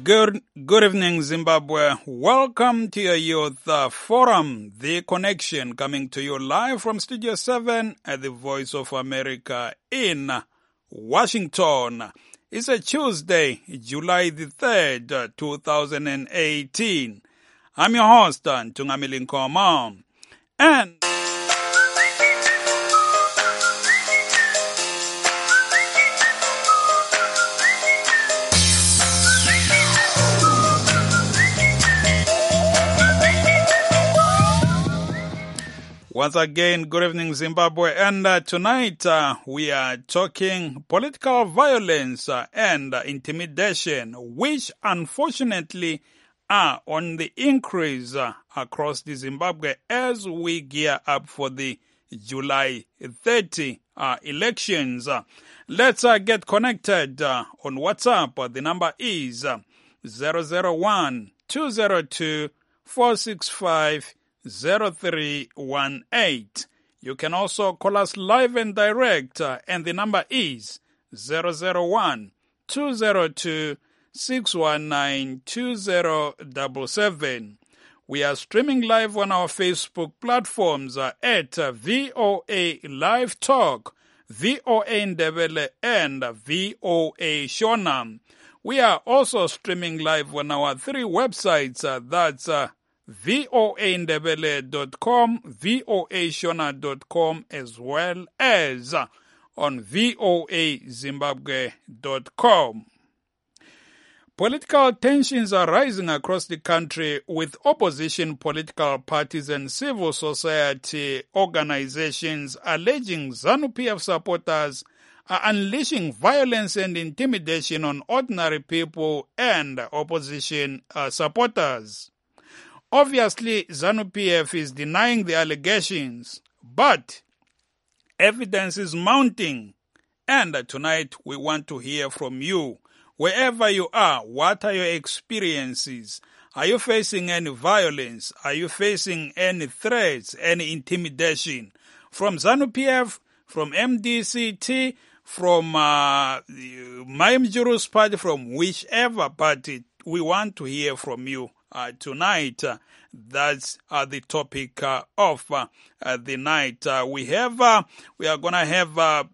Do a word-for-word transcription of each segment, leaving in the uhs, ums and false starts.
Good, good evening, Zimbabwe. Welcome to your Youth uh, Forum, The Connection, coming to you live from Studio seven at the Voice of America in Washington. It's a Tuesday, July the third, two thousand eighteen. I'm your host, Tungamili Nkoma. And once again, good evening, Zimbabwe. And uh, tonight uh, we are talking political violence uh, and uh, intimidation, which unfortunately are on the increase uh, across the Zimbabwe as we gear up for the July thirtieth uh, elections. Uh, let's uh, get connected uh, on WhatsApp. Uh, the number is uh, zero zero one, two zero two, four six five zero three one eight. You can also call us live and direct, uh, and the number is zero zero one, two zero two, six one nine, two zero seven seven. We are streaming live on our Facebook platforms uh, at uh, V O A Live Talk, V O A Ndebele, and uh, V O A Shona. We are also streaming live on our three websites. Uh, that's uh, V O A Ndebele dot com, V O A Shona dot com, as well as on V O A Zimbabwe dot com. Political tensions are rising across the country, with opposition political parties and civil society organizations alleging ZANU-P F supporters are unleashing violence and intimidation on ordinary people and opposition uh, supporters. Obviously, ZANU-P F is denying the allegations, but evidence is mounting. And tonight we want to hear from you. Wherever you are, what are your experiences? Are you facing any violence? Are you facing any threats, any intimidation? From ZANU-P F, from M D C T, from uh, Maimjuru's party, from whichever party, we want to hear from you. Uh, tonight, uh, that's uh, the topic uh, of uh, uh, the night. Uh, we have, uh, we are gonna have uh,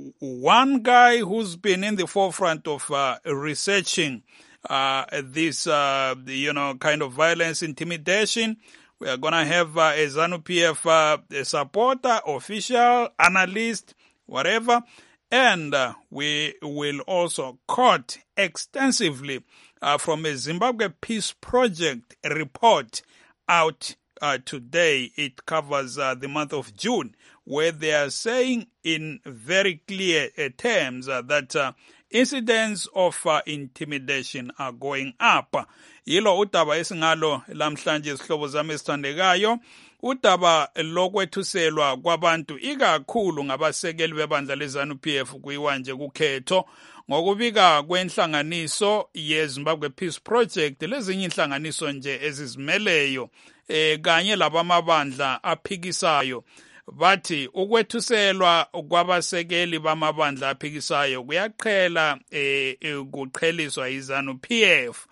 one guy who's been in the forefront of uh, researching uh, this, uh, you know, kind of violence, intimidation. We are gonna have uh, a ZANU-P F uh, a supporter, official, analyst, whatever, and uh, we will also quote extensively Uh, from a Zimbabwe Peace Project report out uh, today. It covers uh, the month of June, where they are saying in very clear uh, terms uh, that uh, incidents of uh, intimidation are going up. Yilo udaba esingalo lamhlanje isihlobo zami esithandekayo, udaba lokwethuselwa kwabantu ikakhulu ngabasekeli bebandla leZANU-P F kuyiwa nje kukhetho ngokubika kwenhlanganiso yeZimbabwe Peace Project lezinye inhlanganiso nje ezizimeleyo eh kanye labamabandla aphikisayo bathi ukwethuselwa kwabasekeli bamabandla aphikisayo kuyaqhela eh kuqheliswa iZANU-P F.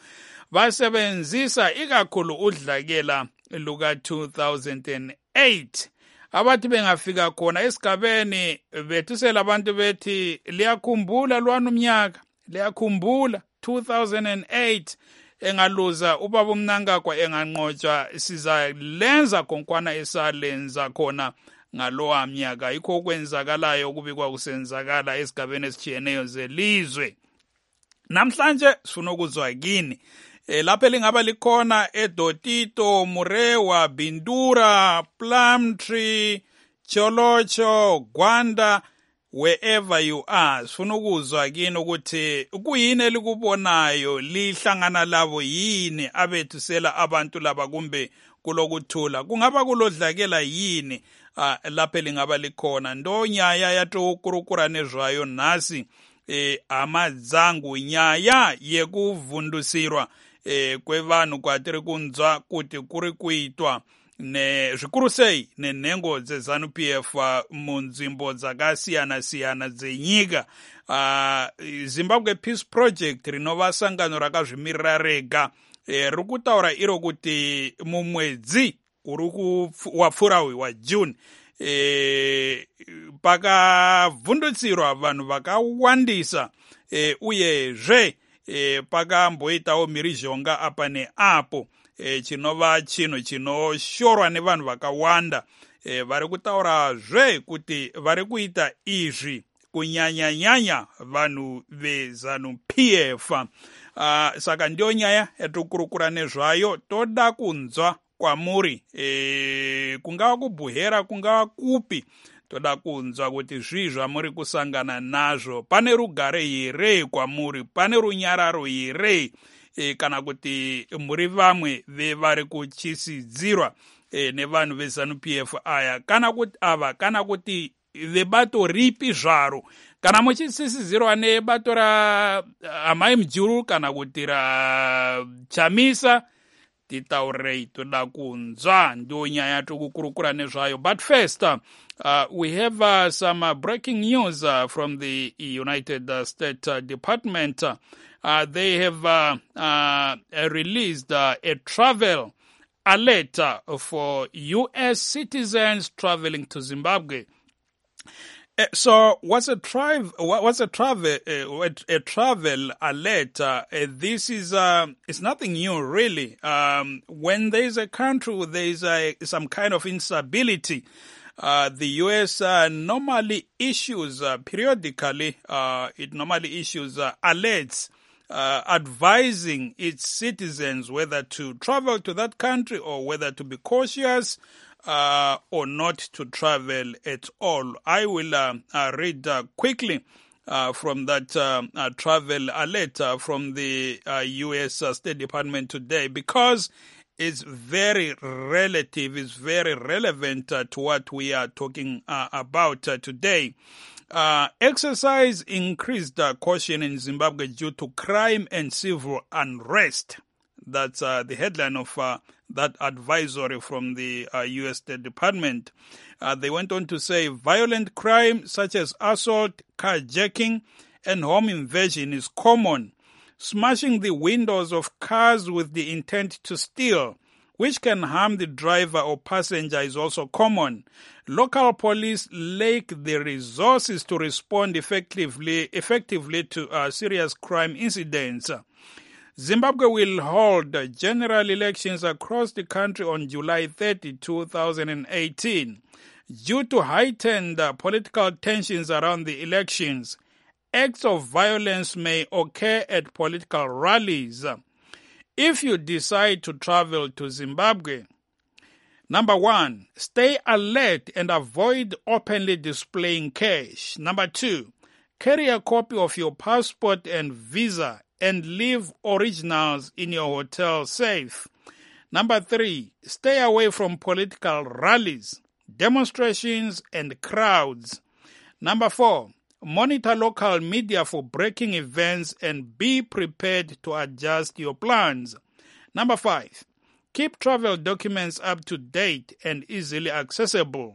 Basebenzisa ikakhulu udlakela luka two thousand eight. Abathi bengafika khona esigabeni bethusela abantu bethi liyakhumbula lwana umnyaka, liyakhumbula two thousand eight engaluza ubaba uMnangagwa enganqotshwa, siza lenza konkwana esalenza khona ngalowa mnyaka. Yikho okwenzakalayo ukubikwa kusenzakala esigabeni esijiyeneyo zelizwe. Namhlanje sifuna ukuzwa kini E, lapha lingaba likhona eDotito, Murewa, Bindura, Plumtree, Cholocho, Gwanda, wherever you are. Sifuna ukuzwa kini ukuthi kuyini elikubonayo, lihlangana labo yini abethusela abantu laba kumbe kulokuthula. Kungaba kulodlakela yini uh, lapha lingaba likhona. Ndo nyaya yatokurukura nezvayo nasi e, amadzangu nyaya yekuvundusirwa eh kwevanhu kwatiri kunzwa kuti kuri kuitwa ne zvikuru sei nenhengo dzeZANU P F uh, munzvimbo dzakasiyana-siyana dzenyika. uh, Zimbabwe Peace Project rinova sangano rakazvimirira rega e, riri kutaura iro kuti mumwedzi uri wapfuura uyu waJune e, pakavhundutsirwa vanhu vakawandisa e, uyezve e, pakamboitawo mhirizhonga apa neapo e, chinova chinhu chinoshorwa nevanhu vakawanda. e, vari kutaurazve kuti vari kuita izvi kunyanya-nyanya vanhu veZANU P F. uh, saka ndiyo nyaya yatokurukura nezvayo. Toda kunzwa kwamuri e, kungava kubhuhera kungava kupi, toda kunzwa kuti zvii zvamuri kusangana nazvo. Pane rugare here kwamuri? Pane runyararo here? E, kana kuti muri vamwe vevari kuchisidzirwa e, nevanhu veZANU P F aya kana kuti ava kana kuti vebato ripi zvaro, kana muchisisidzirwa nebato ra Amai Mujuru kana kuti ra Chamisa, titaurei, toda kunzwa. Ndio nyaya tokukurukura nezvayo. But first uh, uh, we have uh, some uh, breaking news uh, from the United uh, States uh, Department. Uh, uh, they have uh, uh, released uh, a travel alert uh, for U S citizens traveling to Zimbabwe. Uh, so, what's a travel? What's a travel? Uh, a travel alert? Uh, uh, this is uh, it's nothing new, really. Um, when there is a country, there is a, some kind of instability. Uh, the U S uh, normally issues uh, periodically. Uh, it normally issues uh, alerts uh, advising its citizens whether to travel to that country or whether to be cautious. Uh, or not to travel at all. I will uh, uh, read uh, quickly uh, from that uh, uh, travel alert uh, from the uh, U S uh, State Department today, because it's very relative, it's very relevant uh, to what we are talking uh, about uh, today. Uh, exercise increased uh, caution in Zimbabwe due to crime and civil unrest. That's uh, the headline of uh, that advisory from the uh, U S State Department. Uh, they went on to say violent crime such as assault, carjacking, and home invasion is common. Smashing the windows of cars with the intent to steal, which can harm the driver or passenger, is also common. Local police lack the resources to respond effectively, effectively to uh, serious crime incidents. Zimbabwe will hold general elections across the country on July thirtieth, two thousand eighteen. Due to heightened uh, political tensions around the elections, acts of violence may occur at political rallies. If you decide to travel to Zimbabwe, number one, stay alert and avoid openly displaying cash. Number two, carry a copy of your passport and visa and leave originals in your hotel safe. Number three, stay away from political rallies, demonstrations, and crowds. Number four, monitor local media for breaking events and be prepared to adjust your plans. Number five, keep travel documents up to date and easily accessible.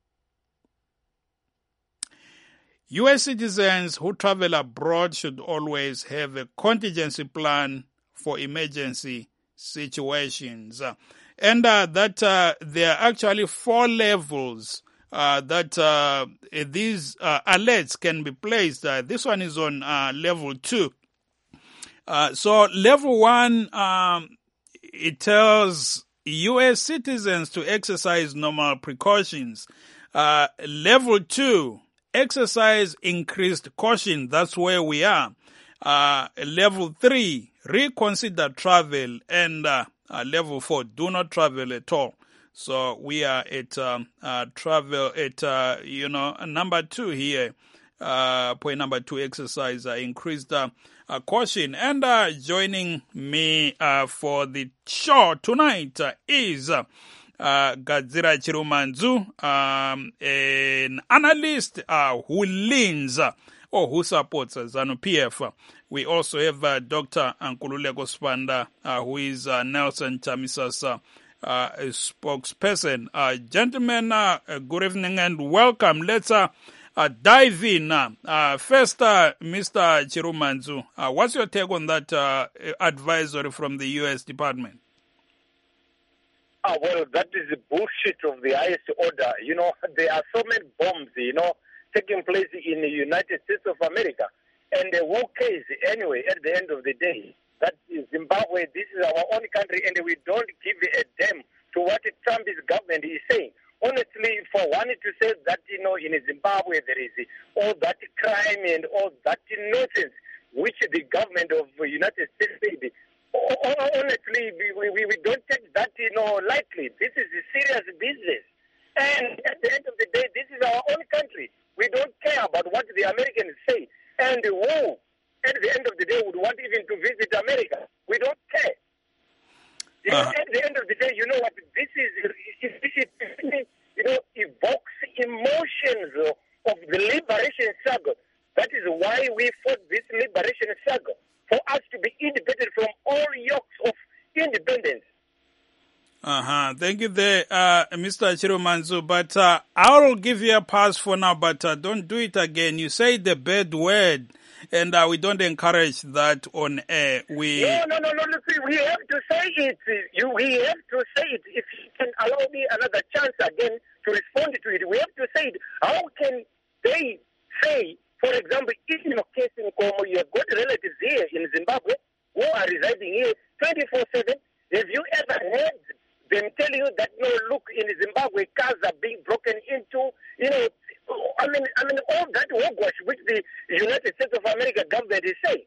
U S citizens who travel abroad should always have a contingency plan for emergency situations. And uh, that uh, there are actually four levels uh, that uh, these uh, alerts can be placed. Uh, this one is on uh, level two. Uh, so level one, um, it tells U S citizens to exercise normal precautions. Uh, level two, exercise increased caution. That's where we are. Uh, level three, reconsider travel. And uh, uh, level four, do not travel at all. So we are at um, uh, travel at, uh, you know, number two here. Uh, point number two, exercise uh, increased uh, uh, caution. And uh, joining me uh, for the show tonight uh, is... Uh, Uh, Gadzira Chirumanzu, um, an analyst uh, who leans uh, or who supports uh, ZANU P F. We also have uh, Doctor Nkululeko Sibanda, uh, who is uh, Nelson Chamisa's uh, uh, spokesperson. Uh, gentlemen, uh, good evening and welcome. Let's uh, uh, dive in. Uh, uh, first, uh, Mister Chirumanzu, uh, what's your take on that uh, advisory from the U S Department? Ah, well, that is the bullshit of the highest order. You know, there are so many bombs, you know, taking place in the United States of America. And the whole case, anyway, at the end of the day, that is Zimbabwe, this is our own country, and we don't give a damn to what Trump's government is saying. Honestly, for one to say that, you know, in Zimbabwe there is all that crime and all that nonsense, which the government of the United States said, honestly, we, we, we don't take that, you know, lightly. This is a serious business. And at the end of the day, this is our own country. We don't care about what the Americans say. And who, at the end of the day, would want even to visit America? We don't care. You know, uh, at the end of the day, you know what, this is, this is, you know, evokes emotions of, of the liberation struggle. That is why we fought this liberation struggle, for us to be independent from all yokes of independence. Uh-huh. Thank you there, uh, Mister Chirumanzu. But uh, I'll give you a pass for now, but uh, don't do it again. You say the bad word, and uh, we don't encourage that on air. We No, no, no, no, listen, we have to say it. You, we have to say it. If you can allow me another chance again to respond to it, we have to say it. How can they say, for example, in your case in Congo, you have got relatives here in Zimbabwe who are residing here twenty-four seven. Have you ever heard them tell you that, no, look, in Zimbabwe, cars are being broken into, you know, I mean, I mean, all that hogwash which the United States of America government is saying.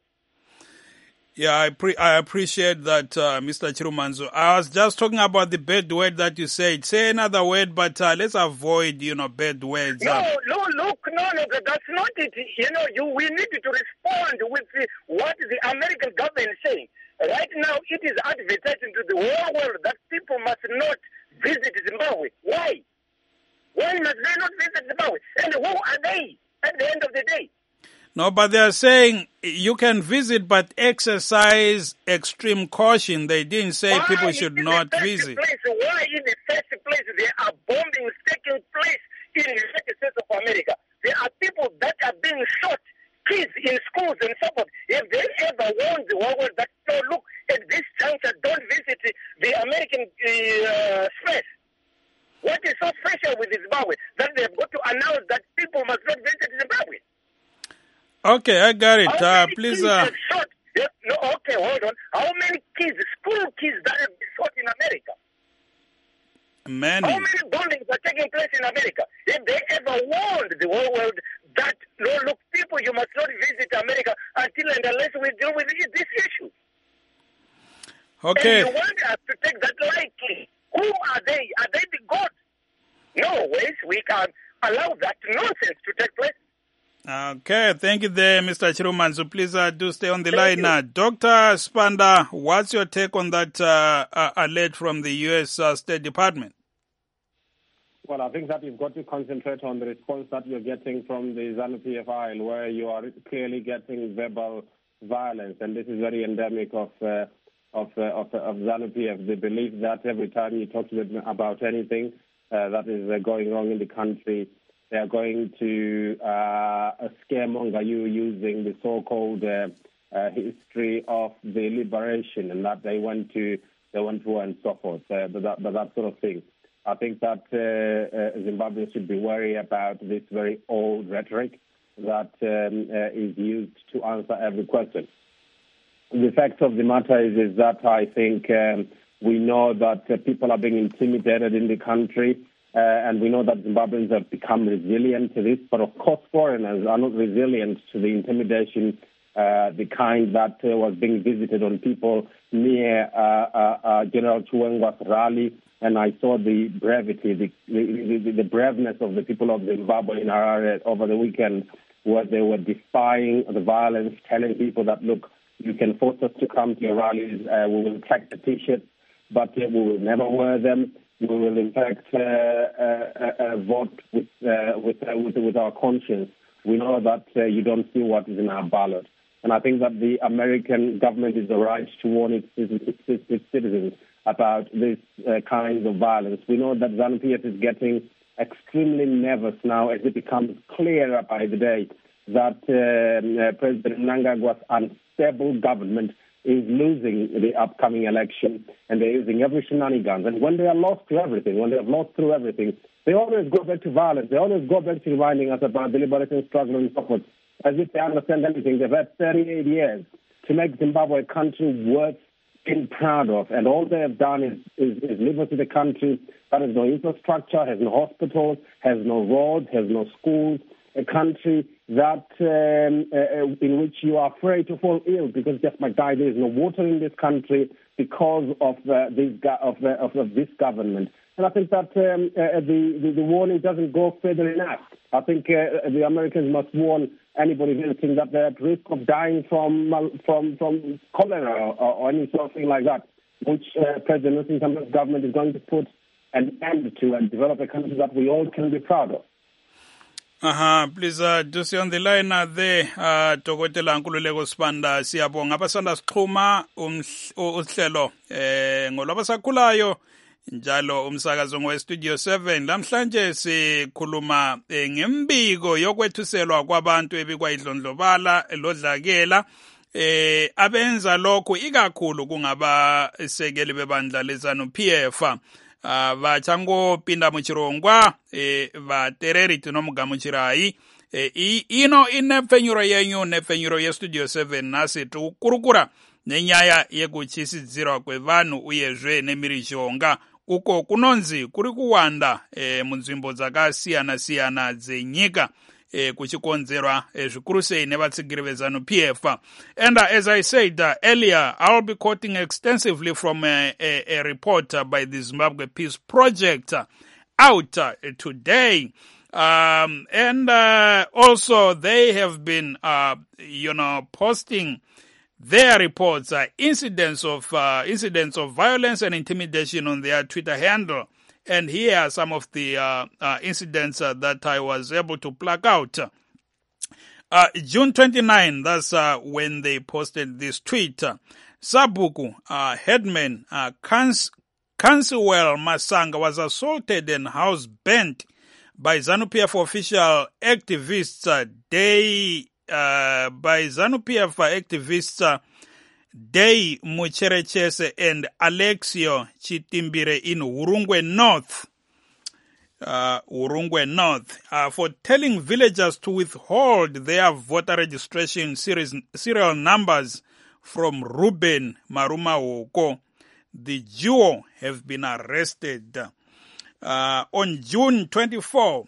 Yeah, I pre- I appreciate that, uh, Mister Chirumanzu. I was just talking about the bad word that you said. Say another word, but uh, let's avoid, you know, bad words. No, no, look, no, no, that's not it. You know, you we need to respond with the, what the American government is saying. Right now, it is advertising to the whole world that people must not visit Zimbabwe. Why? Why must they not visit Zimbabwe? And who are they at the end of the day? No, but they are saying you can visit, but exercise extreme caution. They didn't say Why people should not the visit. Place, why in the first place there are bombings taking place in the United States of America? There are people that are being shot, kids in schools and so forth. Have they ever warned the whole world that, no, look, at this juncture, don't visit the American uh, space? What is so special with Zimbabwe that they've got to announce that people must not visit Zimbabwe? Okay, I got it. Uh, please. Uh... Shot? Yeah, no, okay, hold on. How many kids, school kids, that have been shot in America? Many. How many bombings are taking place in America? Have they ever warned the whole world that, no, look, people, you must not visit America until and unless we deal with this issue? Okay. And you want us to take that lightly. Who are they? Are they the gods? No ways we can allow that nonsense to take place. Okay, thank you there, Mister Chirumanzu. Please uh, do stay on the Thank line you. now. Doctor Spanda, what's your take on that uh, uh, alert from the U S uh, State Department? Well, I think that you've got to concentrate on the response that you're getting from the ZANU-P F I, where you are clearly getting verbal violence, and this is very endemic of uh, of, uh, of, of ZANU-P F. They believe that every time you talk to them about anything uh, that is uh, going wrong in the country, they are going to uh, scaremonger you using the so-called uh, uh, history of the liberation, and that they went to they went to and so forth, uh, but, that, but that sort of thing. I think that uh, uh, Zimbabwe should be wary about this very old rhetoric that um, uh, is used to answer every question. The fact of the matter is, is that I think um, we know that uh, people are being intimidated in the country, uh, and we know that Zimbabweans have become resilient to this, but of course foreigners are not resilient to the intimidation, uh, the kind that uh, was being visited on people near uh, uh, uh, General Chiwenga's rally. And I saw the brevity, the, the, the braveness of the people of Zimbabwe in Harare over the weekend, where they were defying the violence, telling people that, look, you can force us to come to your rallies, uh, we will take the T-shirts, but uh, we will never wear them. We will, in fact, uh, uh, uh, vote with, uh, with, uh, with, with our conscience. We know that uh, you don't see what is in our ballot. And I think that the American government is the right to warn its, its, its, its citizens about this uh, kind of violence. We know that ZANU-P F is getting extremely nervous now as it becomes clearer by the day that uh, uh, President Mnangagwa's unstable government is losing the upcoming election, and they're using every shenanigans. And when they are lost to everything, when they have lost through everything, they always go back to violence. They always go back to reminding us about the liberation struggle and so forth, as if they understand anything. They've had thirty-eight years to make Zimbabwe a country worth being proud of, and all they have done is, is, is live us in a country that has no infrastructure, has no hospitals, has no roads, has no schools, a country that um, uh, in which you are afraid to fall ill because just like die, there is no water in this country because of uh, this of, uh, of, of this government. And I think that um, uh, the, the the warning doesn't go further enough. I think uh, the Americans must warn anybody visiting that they're at risk of dying from from from cholera or, or any sort of thing like that, which uh, President Nsintamba's government is going to put an end to and develop a country that we all can be proud of. Aha, please uh, do see on the line uh, there, uh, Dokotela Nkululeko Sibanda siyabonga abasanda sixhuma uhlelo eh ngolwabasakhulayo njalo umsakazo we Studio seven lamhlanje sikhuluma eh, ngembiko yokwethuselwa kwabantu ebikwayidlondlobala lodlakela eh abenza lokho ikakhulu kungaba sekeli bebandla leZANU-P F. Uh, va chango pinda muchirongwa eh, va tereri tinomuga muchirai eh, ino ine fenyuro yenyu ne fenyuro ye Studio seven nasi tukurukura nenyaya yekuchisidzirwa kwevanhu uyezve nemirishonga uko kunonzi kuri kuwanda eh, munzvimbo dzakasiyana siyana dzenyika eh, kuchikonzerwa eh, zvikuru sei nevatsigiri veZANU-P F. And uh, as I said uh, earlier, I'll be quoting extensively from a, a, a report uh, by the Zimbabwe Peace Project uh, out uh, today. Um, and uh, also they have been, uh, you know, posting their reports, uh, incidents of uh, incidents of violence and intimidation on their Twitter handle. And here are some of the uh, uh, incidents uh, that I was able to pluck out. Uh, June twenty-ninth, that's uh, when they posted this tweet. Uh, Sabuku, uh, headman, uh, Cans- Canswell Masanga was assaulted and house burnt by ZANU-P F official activists. Uh, they, uh, by ZANU-P F activists, uh, Day Mucherechese and Alexio Chitimbire in Urungwe North, uh, Urungwe North, uh, for telling villagers to withhold their voter registration series, serial numbers from Ruben Maruma Woko. The duo have been arrested. Uh, on June twenty-fourth,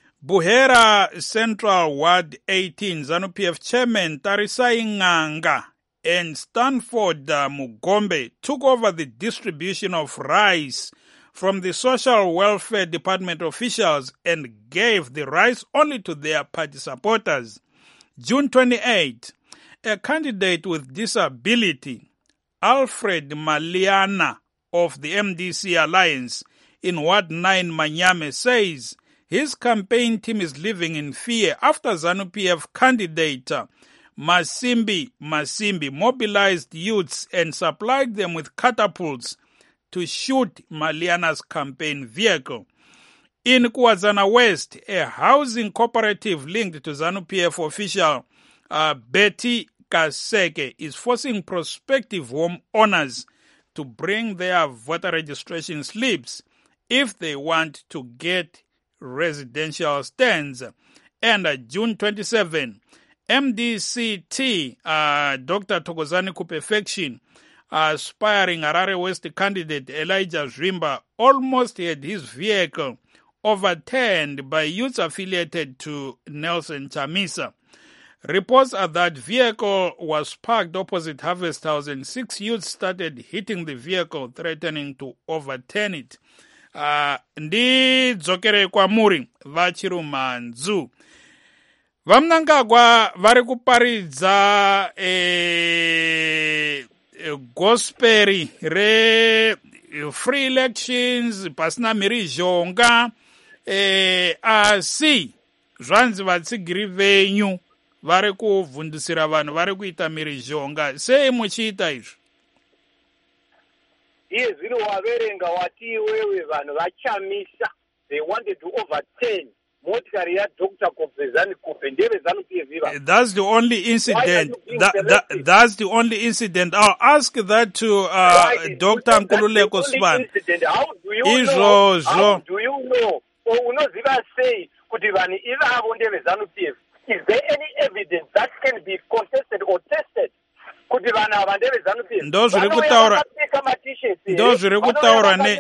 Buhera Central Ward eighteen, ZANU-P F Chairman Tarisai Nganga and Stanford uh, Mugombe took over the distribution of rice from the Social Welfare Department officials and gave the rice only to their party supporters. June twenty-eighth, a candidate with disability, Alfred Maliana of the M D C Alliance in Ward nine Manyame, says his campaign team is living in fear after ZANU-P F candidate Masimbi Masimbi mobilized youths and supplied them with catapults to shoot Maliana's campaign vehicle. In Kwazana West, a housing cooperative linked to ZANU-P F official uh, Betty Kaseke is forcing prospective home owners to bring their voter registration slips if they want to get residential stands. And uh, June twenty-seventh, M D C T, uh, Doctor Thokozani Kupefection, aspiring Harare West candidate Elijah Zwimba almost had his vehicle overturned by youths affiliated to Nelson Chamisa. Reports are that vehicle was parked opposite Harvest House and six youths started hitting the vehicle, threatening to overturn it. Uh, ndi dzokere kwa muri vachirumanzu. Vamnangagwa vari kuparidza e, e, gospel re free elections pasina mirizhonga e, asi zvanzi vatsigiri venyu vari kuvhundusira vanhu vari kuita mhirizhonga. Sei muchiita izvi? Iye zvino waverenga wati iwewe vanhu vachamisa. They wanted to overturn motikari yaDoctor Kobvezani Kupe ndeve ZANU-P F viva. That's the only incident. That, that, that's the only incident. I'll ask that to uh, Doctor Nkululeko Sibanda. How do you Izvo, know? zvo. How do you know? Or unoziva say kuti vanhu ivavo ndeve ZANU-P F. Is there any evidence that can be contested or tested? Kuti vanhu ava ndeve ZANU-P F. Ndo zviri kutaura. Ndo zviri kutaura ne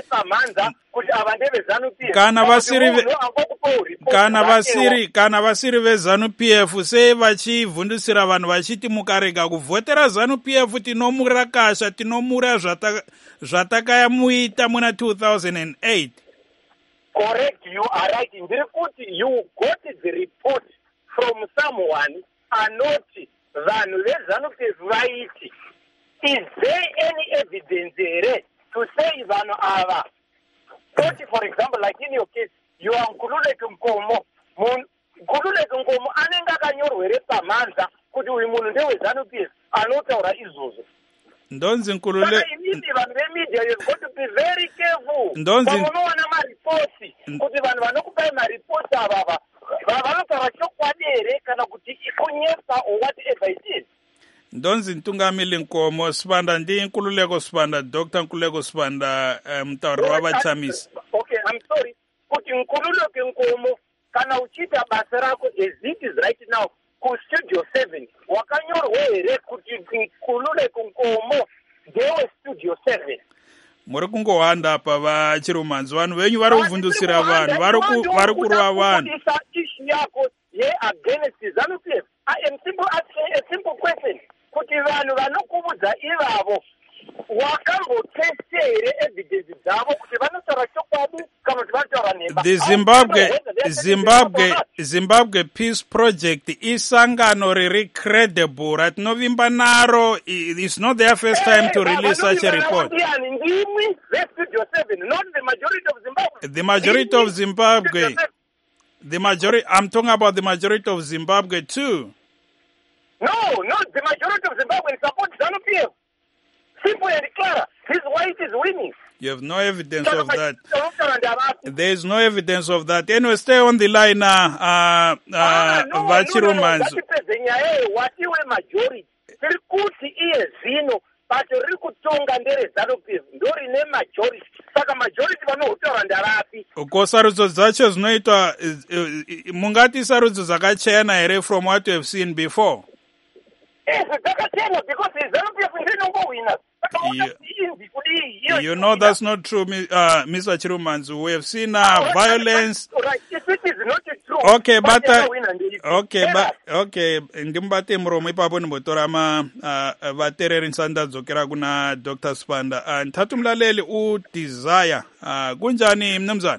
kana vasiri kana vasiri kana vasiri veZANU-P F sei vachivhundusira vanhu vachiti mukarega kuvhotera ZANU-P F tinomurakasha tinomura zvatakamuita muna two thousand eight. Correct, you are right. Ndiri kuti you got the report from someone anoti vanhu veZANU-P F vaiti. Is there any evidence here to say vanhu ava? For example, like in your case, you are Nkululeko Nkomo. Nkululeko Nkomo anenge akanyorwere pamanza kuti uyu munhu ndewe ZANU-P F anotaura izvozvo. Ndonzi Nkulule inini vanhu vemedia you've got to be very careful. Ndonzi unowana maripoti kuti vanhu vanokupai maripoti ava vanotaura chokwadi here kana kuti ikunyepa or whatever it is. Ndonzi Ntungamili Nkomo Sibanda ndi Nkululeko Sibanda, Doctor Nkululeko Sibanda, mtauri wa vachamisi. Okay, I'm sorry. Kuti Nkululeko Nkomo kana uchita basa rako as it is right now ku Studio seven wakanyorwa here kuti Nkululeko Nkomo ndewe Studio seven. Muri kungohanda apa vachirumanzi vanhu venyu vari kuvhundusira vanhu vari kurwa vanhu. Issue yako ye against ZANU-P F. I am simple asking a simple question. Kuti vanhu vanokuvudza ivavo wakamboteste here evidence dzavo kuti vanotaura chokwadi kana kuti vanotaura nhema. The Zimbabwe Zimbabwe Zimbabwe Peace Project isangano riri credible ratinovimba naro. It's not their first time to release such a report. Ndimi veStudio seven, not the majority of Zimbabwe. The majority of Zimbabwe. The majority. I'm talking about the majority of Zimbabwe too. No, no, the majority of Zimbabwe support ZANU-P F. Simple and clear. His wife is winning. You have no evidence of that. There is no evidence of that. Anyway, stay on the line now. Uh, uh, Vachirumans. What you a majority? Kuti iye zino, but rikutonga ndere ZANU-P F. Ndori ne majority. Saka majority vanotaura ndarapi. Ko sarudzo dzacho zvinoitwa mungati sarudzo dzakachena here from what you have seen before. Yes, because you, you know that's not true, uh, Mister Chirumanzu. We have seen uh, violence. Right. If it is not true, okay, but uh, okay, but okay. Ngimbate muromo ipapo nimbotora ma uh, vatereri nsanda dzokera kuna Doctor Sibanda. Uh, nthathu mlaleli u desire. Uh, kunjani mnumzana?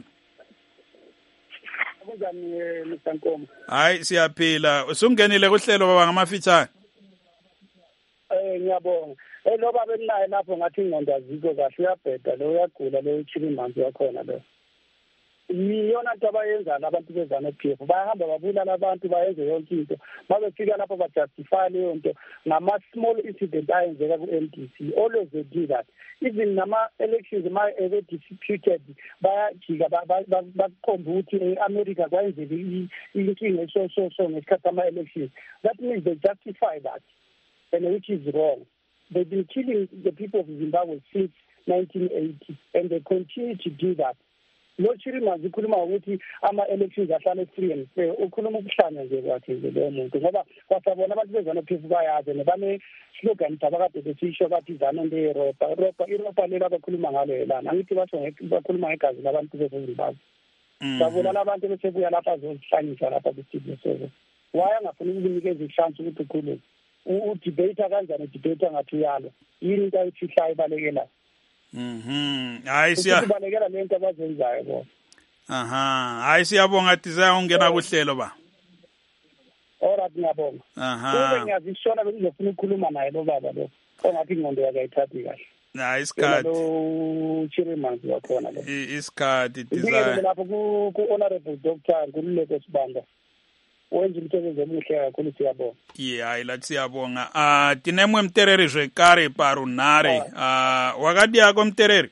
Kunjani Mister Nkomo? Hayi siyaphila. Usungenile kuhlelo baba ngamafitshane. Eh ngiyabonga. Eh loba benaye lapho ngathi ingqondo azikho kahle uyabheda lo uyagula lo uchimanzi wakhona lo. Iyona nto abayenza labantu beZANU-P F bayahamba babulala abantu bayenze yonke into. Babefika lapho bajustify leyo nto ngama small incident ayenzeka ku M D C. Always they do that. Even nama elections my ever disputed bayajika bakhomba ukuthi eAmerica kwayenzile inkinga so so so ngesikhathi ama elections. That means they justify that. And which is wrong. They've been killing the people of Zimbabwe since nineteen eighty, and they continue to do that. No Chirimanzi ukhuluma ukuthi ama-elections ahlale free and fair. Ukhuluma ukuhlanya nje kwakhe nje leyo muntu ngoba kwasabona abantu beZANU-P F bayazi nebane-slogan abakade besisho bathi izano nto yeropa ropa iropa lelo abakhuluma ngalo yelana angithi basho bakhuluma ngegazi labantu beZimbabwe. Babulala abantu bese buya lapha azohlanyisa lapha kwi-studio seven. Why angafuni ukunikeza ichance ukuthi ukhulume? Udebate kanjani udebate ngathi uyalo yini into ayifihlayo ibalekela mhm hayi siya ibalekela lento abazenzayo bo aha hayi siyabonga desire ungena kuhlelo ba ora ngiyabonga aha ube ngiyazishona bengizofuna ukukhuluma naye lo baba lo ongathi ingqondo yakhe ayithathi kahle na isikhathi lo Chirimanzi wakhona lo isikhathi desire lapho ku honorable Doctor Nkululeko Sibanda wenza umsebenzi omuhle kakhulu siyabonga. Ye hayi la siyabonga. Ah tinemwe mtereri zvekare parunhare. Ah wakati yako mtereri?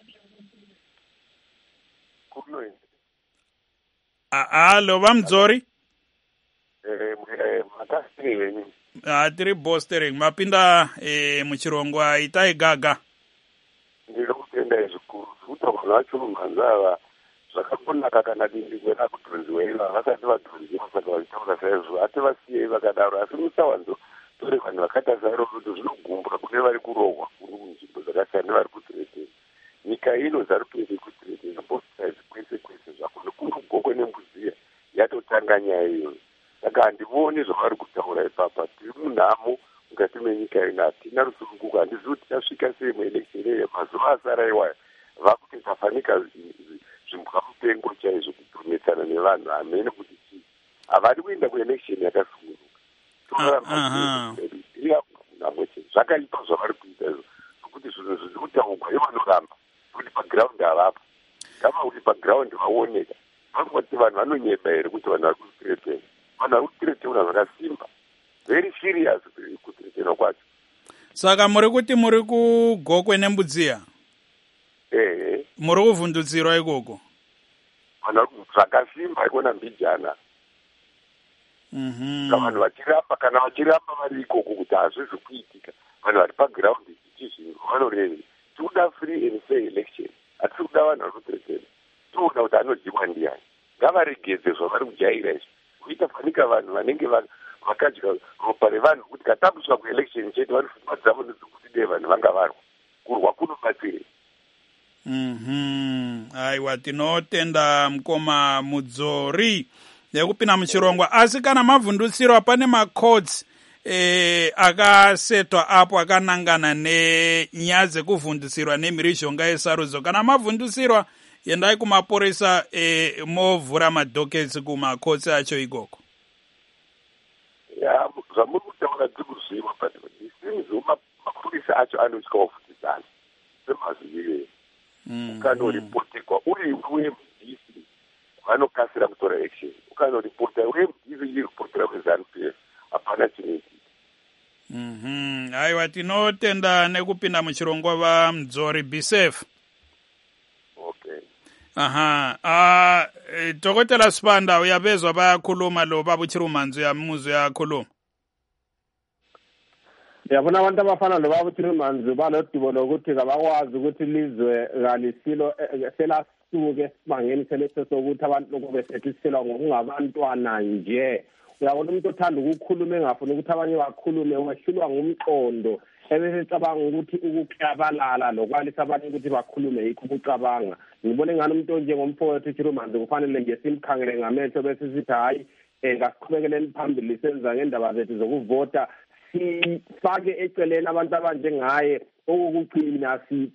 Kunoyi. Ah allo vamdzori? Eh eh makasiri. Ah tiri bostering mapinda eh muchirongwa itai gaga. Ndiro kutenda ezikuru. Kuti vacho mhanzava zvakakonaka kana dindi kwenda kutonziwa vakati vatonziwa vakati vachitaura saizvo ati vasiyei vakadaro asi musawanzo tore vanhu vakaita sairo kuti zvinogumbura kune vari kurohwa kuri munzvimbo dzakasiyana nevari kutireteni nyika ino zaripedi kutireteni both sides kwese kwese zvako nekundogokwe nembudziya yatotanga nyaya iyoyo saka handioni zvavari kutaura ipapa tiri munhamo mukati menyika ino hatina rusununguko handizivi kuti tasvika sei muelection eyo mazuva asara iwayo vakuti tafanika zvimbwamupengo chaizvo kupromesana nevanhu hamene kuti chii havadi kuenda kuelection yakasunguruka zvakaipa zvavari kuita izvo nokuti zvinhu zviri kutaurwa ivanoramba kuti pagiraundi havapo ngava kuti pagiraundi vaoneka vakoti vanhu vanonyeba here kuti vanhu vari kutiretena vanhu vari kutiretena zvakasimba very serious kutiretena kwacho saka muri kuti muri kugokwe nembudziya ehe muri kuvhundutsirwa ikoko vanhu zvakasimba ikona mbijana mhm vanhu vachiramba kana vachiramba vari ikoko kuti hazvizvi kuitika vanhu vari pagiraundi zvichizvinhu vanorevi tikuda free and fair election hatisi kuda vanhu vari kutiretena tinoda kuti anodyiwa ndiani ngavaregedze zvavari kujaira izvi kuita fanika vanhu vanenge vakadya ropa revanhu kuti katambuswa kuelection chete vanofumadzavo nedzekuti dei vanhu vanga varwa kurwa kunobatsirei. Mhm aiwa tinotenda mukoma Mudzori nekupinda muchirongwa asi kana mavhundutsirwa pane macourts eh akasetwa apo akanangana nenyaya dzekuvhundutsirwa nemhirizhonga yesarudzo kana mavhundutsirwa endai kumaporesa eh movhura madhoketsi kumacourts acho ikoko. Ya zvamuri kutaura dzikuziva but isimzo mapurisa acho anotyawo futisana semazivire ukanorepotekwa uri wemudisi vanokasira kutora action ukanoripota wemudisi iripotera kweZANU-P F hapana chinoitika. Mhm aiwa tinotenda nekupinda muchirongwa vaMudzori be safe. Okay. Aha ah Dr. Sibanda uyabezwa bayakhuluma lo babuchirumanzi yamuzo yakhuluma. Yabona abantu abafana lo babuchirumanzi balodibo lokuthi kabakwazi ukuthi lizwe kalisilo selasuke sibangeni selese sokuthi abantu lokubesethisiselwa ngokungabantwana nje. Uyabona umuntu othanda ukukhuluma engafuni ukuthi abanye bakhulume wehlulwa ngumqondo ebesecabanga ukuthi ukuklabalala lokwalisa abantu ukuthi bakhulume yikho ukucabanga. Ngibone ngani umuntu njengomfowethu Chirumanzi kufanele nje simkhangele ngamehlo bese sithi hayi ngasiqhubekele phambili senza ngendaba zethu zokuvota sifake eceleni abantu abanjengaye okukuqina si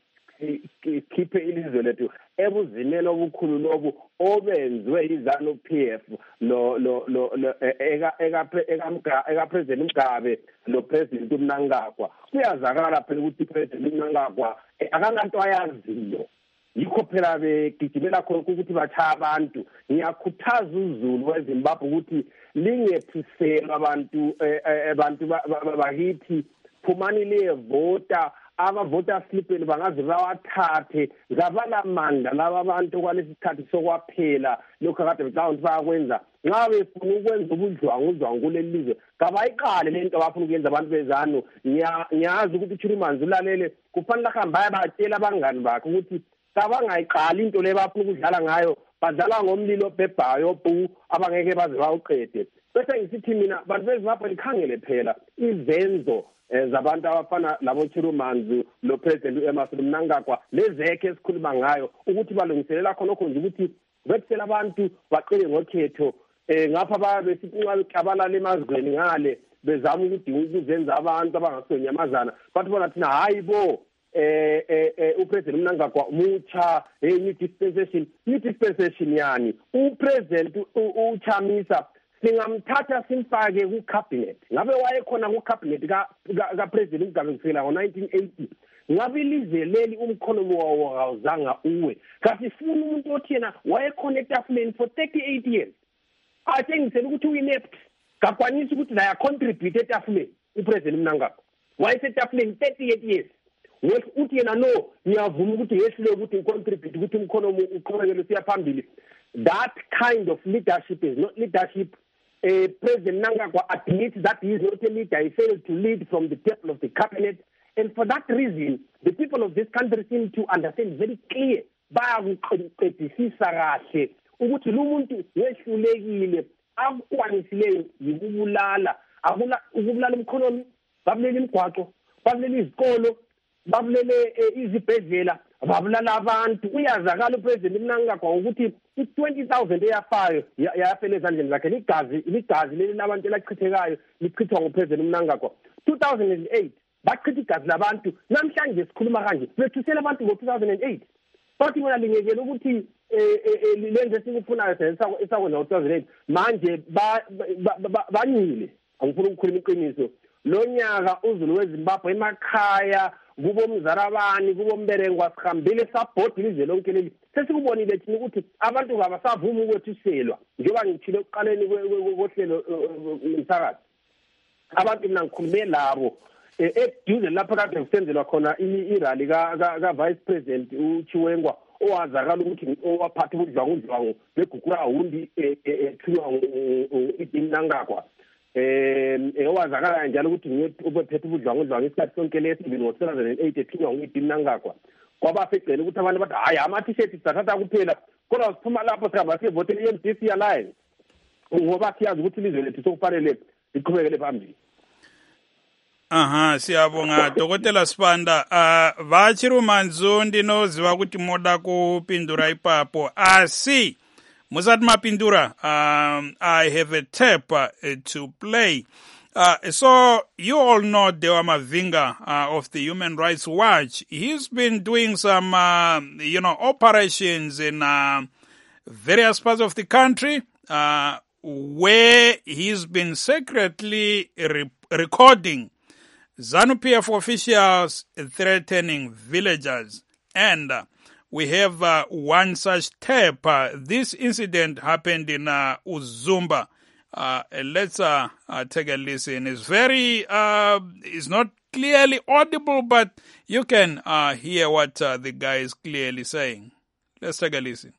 khiphe ilizwe lethu ebuzimelo obukhulu lobu obenzwe iZANU-P F lo lo lo eka eka eka president Mugabe lo president uMnangagwa kuyazakala phela ukuthi president uMnangagwa akananto ayaziyo yikho phela begijimela khona ukuthi batshaya abantu. Ngiyakhuthaza uZulu weZimbabwe ukuthi lingephiselwa abantu abantu bakithi phumani liyevota abavota slipeni bangaze bawathathe ngabalamandla laba abantu kwalesi sikhathi sokwaphela lokho kade mhlawumbe bayakwenza nxa befuna ukwenza ubudlwangu uzwangu kuleli lizwe kabayiqale lento abafuna ukuyenza abantu beZANU. Ngiyazi ukuthi Chirumanzi ulalele kufanele ahambe abatshela abangani bakhe ukuthi kabangayiqali into le bafuna ukudlala ngayo badlala ngomlilo obhebhayo bu abangeke baze bawuqede. Bese ngisithi mina bantu beZimbabwe likhangele phela izenzo zabantu abafana labo Chirumanzi lo president uEmmerson Mnangagwa lezekhe esikhuluma ngayo ukuthi balungiselela khonokho nje ukuthi bethela abantu baqele ngokhetho ngapha babe sicinqa abalala emazweni ngale bezama ukudinga ukuzenza abantu abangasonyamazana bathi bona thina hayibo eh eh upresident Mnangagwa mucha hey dispensation ni dispensation yani upresident uChamisa singamthatha simfake ku cabinet ngabe wayekhona ku cabinet ka ka president Mugabe kusela ngo nineteen eighty ngabe lizeleli umkhonomi wawo awuzanga uwe kasi sifuna umuntu othi yena wayekhona etafuleni for thirty-eight years atshengisele ukuthi uyinept kakwanisa ukuthi la contribute etafuleni upresident Mnangagwa wayesetafuleni thirty-eight years uthi yena no ngiyavuma ukuthi yehlule ukuthi ucontribute ukuthi umkhonomi uqhubekele siya phambili. That kind of leadership is not leadership. Uh, President Mnangagwa admits that he is not a leader. He failed to lead from the table of the cabinet. And for that reason, the people of this country seem to understand very clear bayakuqedisisa kahle ukuthi lo muntu wehlulekile akwanisileyo yikubulala akula ukubulala umkhonomi babulele imigwaqo babulele izikolo babulele izibhedlela babulala abantu. Uyazakala upresident Mnangagwa ukuthi i-twenty thousand eyafayo yafela ezandleni zakhe ligazi ligazi leli labantu elachithekayo lichithwa ngupresident Mnangagwa. two thousand eight bachitha igazi labantu namhlanje sikhuluma kanje bethusela abantu ngo two thousand eight bathi mina lingekela ukuthi lenze sikufunayo esakwenza ngo two thousand eight manje banyile angifuna ukukhuluma iqiniso lo nyaka uzulu weZimbabwe emakhaya kubo mzarabani kubo mberengwa sihambile sabhodi ilizwe lonke leli sesikubonile thina ukuthi abantu kabasavuma ukwethuselwa njengoba ngithile ekuqaleni kohlelo umsakazi abantu mina ngikhulume labo eduze lapha kade kusenzelwa khona irally ka vice president uChiwengwa owazakala ukuthi owaphatha ubudlwangudlwangu begugura hundi ethiwa uMnangagwa eh ewazakala njalo ukuthi ngiyophethe ubudlwangudlwangu isikhathi sonke lesibili ngo two thousand eight ethiwa uMnangagwa kwabafecela ukuthi abantu bathi hayi ama t-shirt sizathatha kuphela kodwa siphuma lapho sikaba sivote i-M D C alliance ngoba siyazi ukuthi ilizwe lethu sokufanele liqhubekele phambili. Aha, siyabonga Dokotela Sibanda. Uh, vachiru manzo ndinoziva kuti moda kupindura ipapo asi musati mapindura. um, I have a tape uh, to play. Uh, so you all know Dewa Mavinga uh, of the Human Rights Watch. He's been doing some uh, you know operations in uh, various parts of the country uh, where he's been secretly re- recording ZANU-P F officials threatening villagers. And uh, we have uh, one such tape. Uh, this incident happened in uh, Uzumba. Uh, let's uh, uh, take a listen. It's very, uh, it's not clearly audible, but you can uh, hear what uh, the guy is clearly saying. Let's take a listen.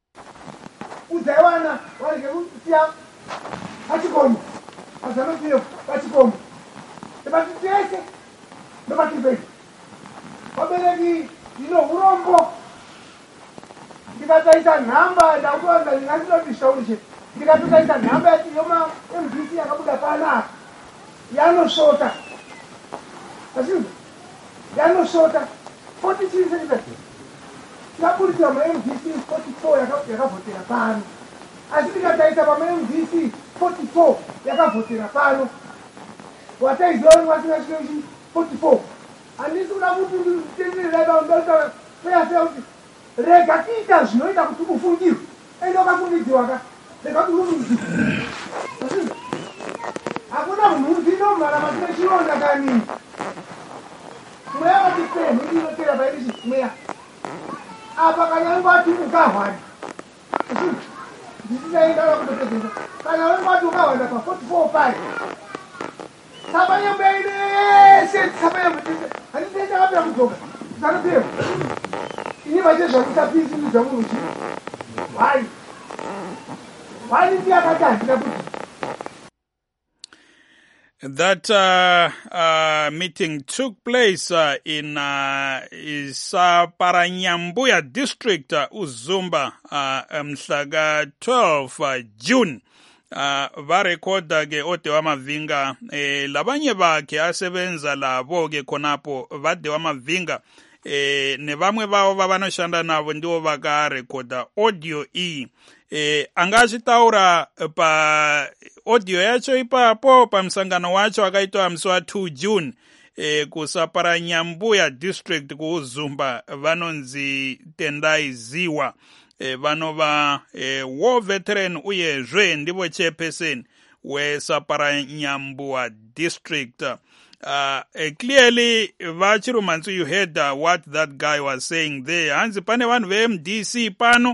Batitese, no batibeki. Obeleki, you know, urombo. Ndikataita nhamba ndakutonza ndingatinotishauri. Ndikatotaita nhamba yati yoma M D C yakabuda pana. Yanosota. Asizo. Yanosota. forty-six sekitati. Ndapulisa ma M D C forty-four yakavhotera pano. Asi ndikataita ma M D C forty-four yakavhotera pano. What is going on in forty-four? And this would have to be about the Regatas, no, that to fool you. And no one will do it. They got to move. I would have moved in on my sure that I mean. Where is the same? We didn't care about this. Where? I am going to go. This is a lot of the business. I am going to go for forty-four five. Sabaya baby, said Sabaya. I didn't say I'm going to go. That's it. You might just have to piece in the jungle. Why? Why did you have a time? That uh, uh, meeting took place uh, in uh, Saparanyambuya district, uh, Uzumba, uh, mhlaga twelve uh, June. Uh, varekoda ke Odewa Mavinga eh, labanye bakhe asebenza labo ke khonapho vaDewa Mavinga eh, nevamwe vavo vavanoshanda navo ndivo vakarekoda audio iyi eh, angazvitaura pa audio yacho ipapo pamsangano wacho akaitwa musi wa two June eh, kuSaparanyambuya district kuUzumba vanonzi Tendai Ziwa. E, vanova e, war veteran uyezve ndivo chairperson weSaparanyambuya district. Uh, uh, clearly, Vachiru Manzu, you heard uh, what that guy was saying there. Hanzi pane vanhu ve-M D C pano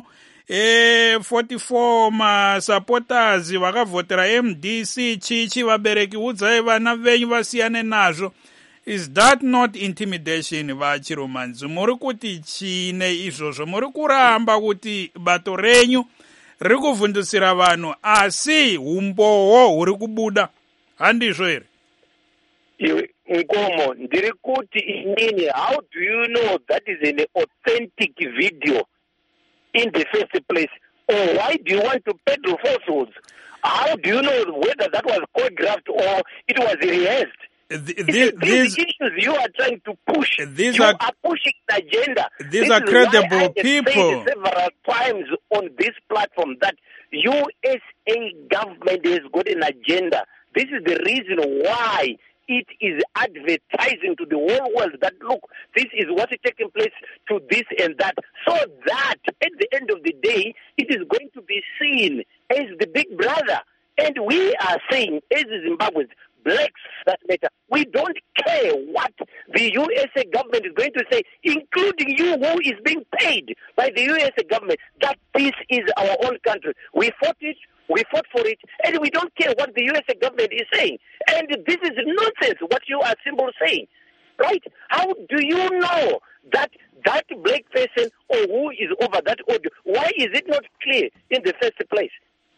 eh forty-four masupporters vakavhotera M D C chichi vabereki udzai vana venyu vasiyane nazvo. Is that not intimidation vachiromanzi? Muri kuti chine izvozvo? Muri kuramba kuti bato renyu riri kuvhundusira vanhu asi umbowo huri kubuda, handizvo here? Iwe Nkomo, ndiri kuti inini, how do you know that is an authentic video in the first place? Or why do you want to peddle falsehoods? How do you know whether that was choreographed or it was rehearsed? Th- These, th- these these issues you are trying to push, these you are, are pushing the agenda. these This are is credible why I people. said several times on this platform that U S A government has got an agenda. This is the reason why it is advertising to the whole world that, look, this is what is taking place to this and that, so that at the end of the day, it is going to be seen as the big brother. And we are saying, as Zimbabweans, blacks that matter, we don't care what the U S A government is going to say, including you who is being paid by the U S A government, that this is our own country. We fought it, we fought for it, and we don't care what the U S A government is saying. And this is nonsense, what you are simply saying. Right? How do you know that that black person or who is over that audio, why is it not clear in the first place?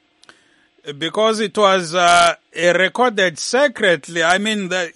Because it was uh, recorded secretly. I mean, the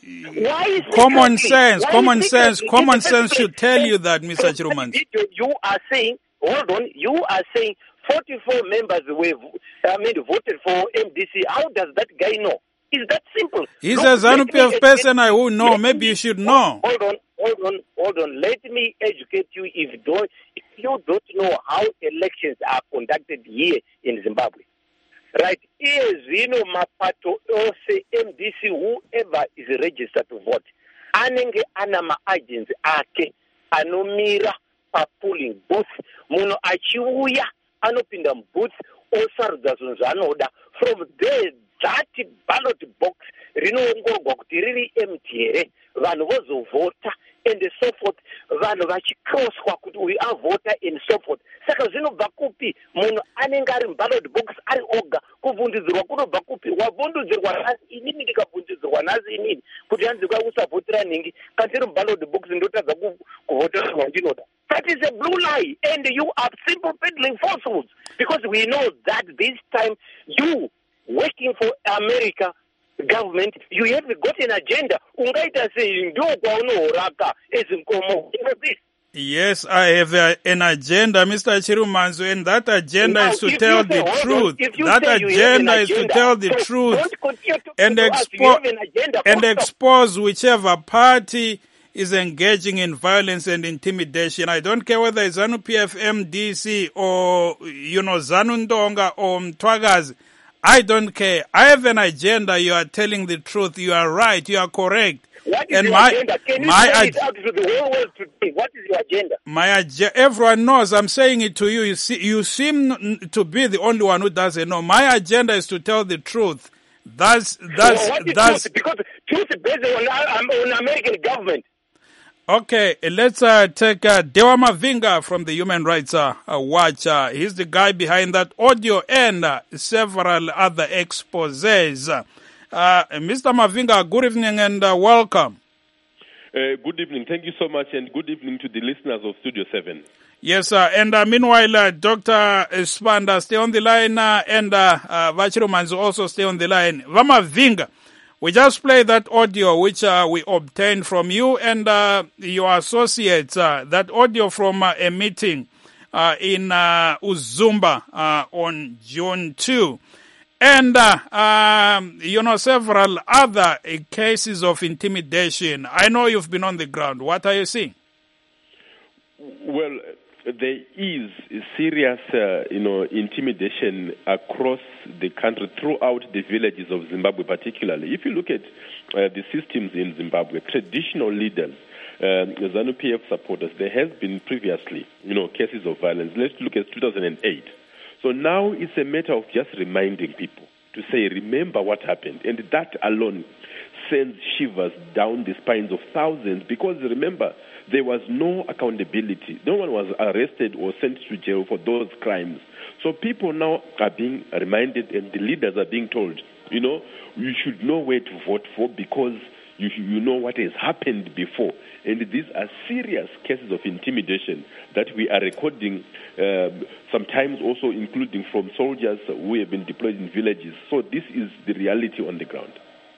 Why is common secretly? sense, Why common is sense, secretly? common In the first sense should place, tell you that, Mister from Chiromanzi. that video, you are saying, hold on, you are saying forty-four members were, I mean, voted for M D C. How does that guy know? Is that simple? He's Look, a let ZANU-P F me person I educate- who know. let Maybe me- you should know. Hold on, hold on, hold on. Let me educate you if, don't, if you don't know how elections are conducted here in Zimbabwe. Right? Is, you know, Mapato, Ose, M D C, whoever is registered to vote, anenge anama agents ake, anomira pa polling booth, muno achiuya, anopinda booth, osarudza zvinhu zvaanoda. From there, that ballot box rinoongorwa kuti riri empty here, vanhu vozovhota and so forth, vanhu vachicrosswa kuti uyu avhota and so forth. Saka zvinobva kupi munhu anenge ari ballot box ari oga, kuvhundudzirwa kunobva kupi? Wavhundudzirwa nhasi, inini ndikavhundudzirwa nhasi inini kuti hanzi kwai usavhotera nhingi, kana tiri ballot box ndotadza kuvhotera zvandinoda. That is a blue lie, and you are simple peddling falsehoods, because we know that this time you working for America government, you have got an agenda. Ungaita say ndo kwaunohoraka ezinkomo. You know this. Yes, I have a, an agenda, Mister Chirumanzu, and that agenda Now, is to if tell you say, the hold on, truth. if you That say you have agenda an is to agenda, tell the so truth don't continue to and, to us. You expo- have an agenda, and full stop. expose whichever party is engaging in violence and intimidation. I don't care whether it's ZANU-P F, M D C, or, you know, ZANU Ndonga or Mtwagazi. I don't care. I have an agenda. You are telling the truth. You are right. You are correct. What is and your my, agenda? Can you my say ag- it out to the whole world today? What is your agenda? My ag- everyone knows. I'm saying it to you. You see, you seem n- to be the only one who doesn't know. My agenda is to tell the truth. That's that's Well, what is that's truth? Because truth is based on, um, on American government. okay. Let's uh, take uh, Dewa Mavinga from the Human Rights uh, uh, Watch. Uh, he's the guy behind that audio and uh, several other exposés. Uh, Mister Mavinga, good evening and uh, welcome. Uh, good evening. Thank you so much, and good evening to the listeners of Studio seven. Yes, sir. And uh, meanwhile, uh, Doctor Spanda, stay on the line, uh, and uh, uh, Vachiromanzu also stay on the line. Vamavinga, we just played that audio which uh, we obtained from you and uh, your associates, uh, that audio from uh, a meeting uh, in uh, Uzumba uh, on June second. And, uh, um, you know, several other uh, cases of intimidation. I know you've been on the ground. What are you seeing? Well, there is serious, uh, you know, intimidation across the country, throughout the villages of Zimbabwe particularly. If you look at uh, the systems in Zimbabwe, traditional leaders, uh, ZANU-P F supporters, there has been previously, you know, cases of violence. Let's look at two thousand eight. So now it's a matter of just reminding people to say, remember what happened. And that alone sends shivers down the spines of thousands, because remember, there was no accountability. No one was arrested or sent to jail for those crimes. So people now are being reminded, and the leaders are being told, you know, you should know where to vote for, because you, you know what has happened before. And these are serious cases of intimidation that we are recording, uh, sometimes also including from soldiers who have been deployed in villages. So this is the reality on the ground.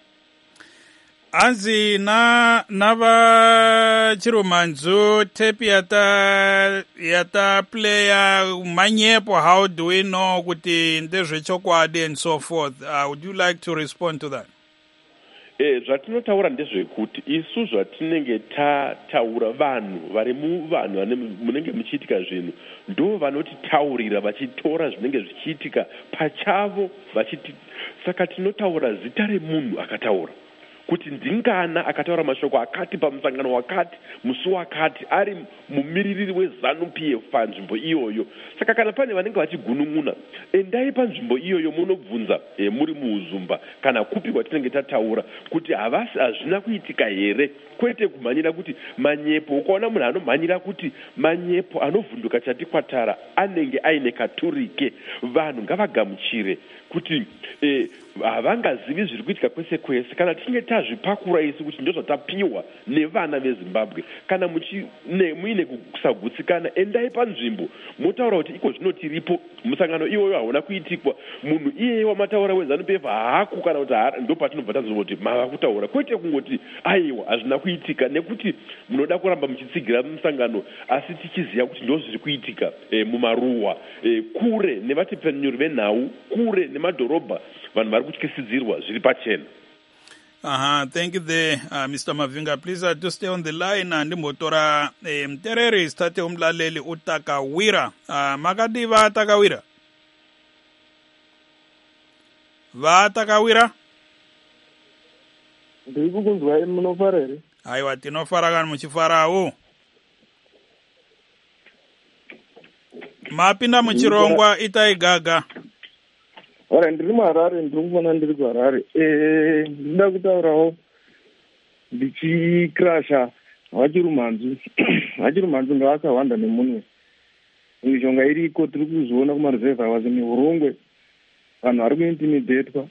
Anzi na nava chirumanzu tepi yata yata player manyepo, how do we know kuti ndezve chokwadi and so forth? Uh, would you like to respond to that? Eh, zvatinotaura ndezvekuti isu zvatinenge tataura vanhu vari muvanhu munenge muchiitika zvinhu ndo vanotitaurira vachitora zvinenge zvichiitika pachavo vachiti. Saka tinotaura zita remunhu akataura kuti ndingana akataura mashoko akati pamusangano wakati musi wakati ari mumiririri weZANU-P F panzvimbo iyoyo. Saka kana pane vanenge vachigunun'una, endai panzvimbo iyoyo munobvunza e, muri muuzumba kana kupi kwatinenge tataura kuti havasi hazvina kuitika here, kwete kumhanyira kuti manyepo. Ukaona munhu anomhanyira kuti manyepo anovhunduka chati kwatara anenge aine katurike, vanhu ngavagamuchire kuti eh, havangazivi zviri kuitika kwese kwese. Kana tichinge tazvipakura isi kuti ndo zvatapiwa nevana veZimbabwe, kana muine kusagutsikana, endai panzvimbo motaura kuti iko zvino tiripo. Musangano iwoyo hauna kuitikwa, munhu iyeye wamataura weZANU-P F haaku, kana kuti ndo patinobva tanzwa kuti mava kutaura, kwete kungoti aiwa hazvina kuitika, nekuti munoda kuramba muchitsigira musangano asi tichiziva kuti ndo zviri kuitika e, mumaruwa e, kure nevatipenyuri venhau, kure nemadhorobha, vanhu vari kutyisidzirwa zviri pachena. Uh-huh. Thank you there, uh, Mister Mavinga. Please uh, just stay on the line and motora eh, mtereri state umlaleli utakawira. Uh, makadi va takawira. Va takawira. Ndiku kunzwa munofarere. Aiwa tinofara kana muchifarawo. Mapinda muchirongwa itaigaga. Ora ndiri muHarare, ndiri kufana ndiri kuHarare. Eh, ndida kutaurawo ndichikrasha vachirumanzu. Vachirumanzu ngavasawanda nemunwe. Mishonga iriko tiri kuzviona kumaruzevha wasi neurongwe. Vanhu vari kuintimidatwa.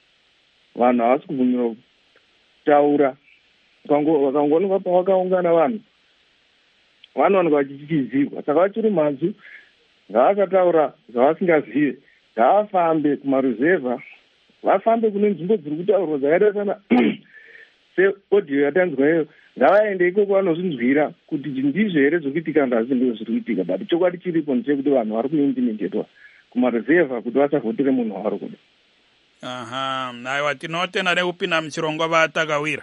Vanhu havasi kubvumirwa kutaura. Vakangoonekwa pavakaungana vanhu, vanowanikwa vachichizirwa. Saka vachirumanzu ngavasataura zvavasingazive. Ngavafambe kumaruzevha, vafambe kune nzvimbo dziri kutaurwa dzakaita sana seaudio yatanzwayo. Ngavaende ikoko vanozvinzwira kuti ndizvo here zviri kuitika, ndazvo ndizvo zviri kuitika. But chokwadi chiripo ndechekuti vanhu vari kuintimidatwa kumaruzevha kuti vasavhotire munhu wavari kuda. Aha, aiwa tinotenda nekupinda muchirongwa vatakawira.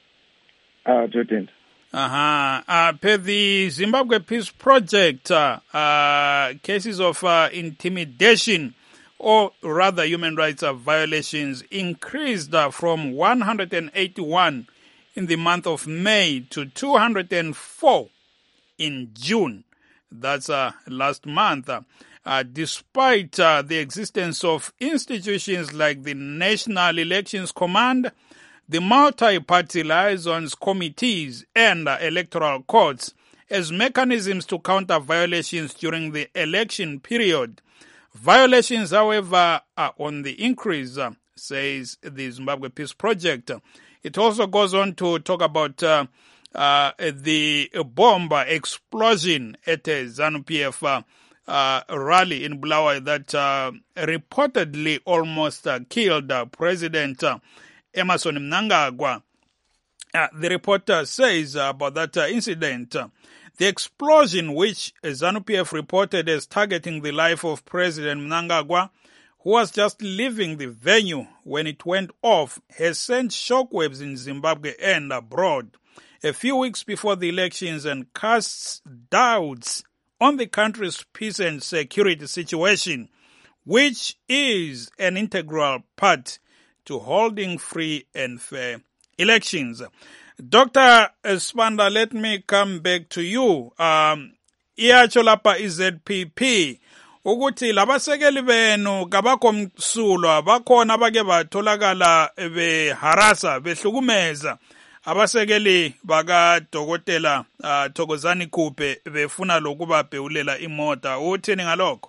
Ah, totenda. Uh-huh. Uh, per the Zimbabwe Peace Project, uh, uh, cases of uh, intimidation, or rather human rights uh, violations, increased uh, from one hundred eighty-one in the month of May to two hundred four in June. That's uh, last month. Uh, despite uh, the existence of institutions like the National Elections Command, the multi-party liaisons committees and uh, electoral courts as mechanisms to counter violations during the election period. Violations, however, are on the increase, uh, says the Zimbabwe Peace Project. It also goes on to talk about uh, uh, the bomb explosion at a ZANU-P F uh, uh, rally in Bulawayo that uh, reportedly almost uh, killed uh, President uh, Emmerson Mnangagwa. Uh, the reporter says uh, about that uh, incident, uh, the explosion which ZANU-P F reported as targeting the life of President Mnangagwa, who was just leaving the venue when it went off, has sent shockwaves in Zimbabwe and abroad a few weeks before the elections and casts doubts on the country's peace and security situation, which is an integral part to holding free and fair elections. Doctor Spanda, let me come back to you. Um, Iacholapa is Z P P. ukuthi labasekeli benu kabakho msulwa bakhona abake batholakala beharasa behlukumeza abasekeli baka Dokotela uh, Thokozani Khuphe befuna lokuba bhewulela imota. Uthini ngalokho?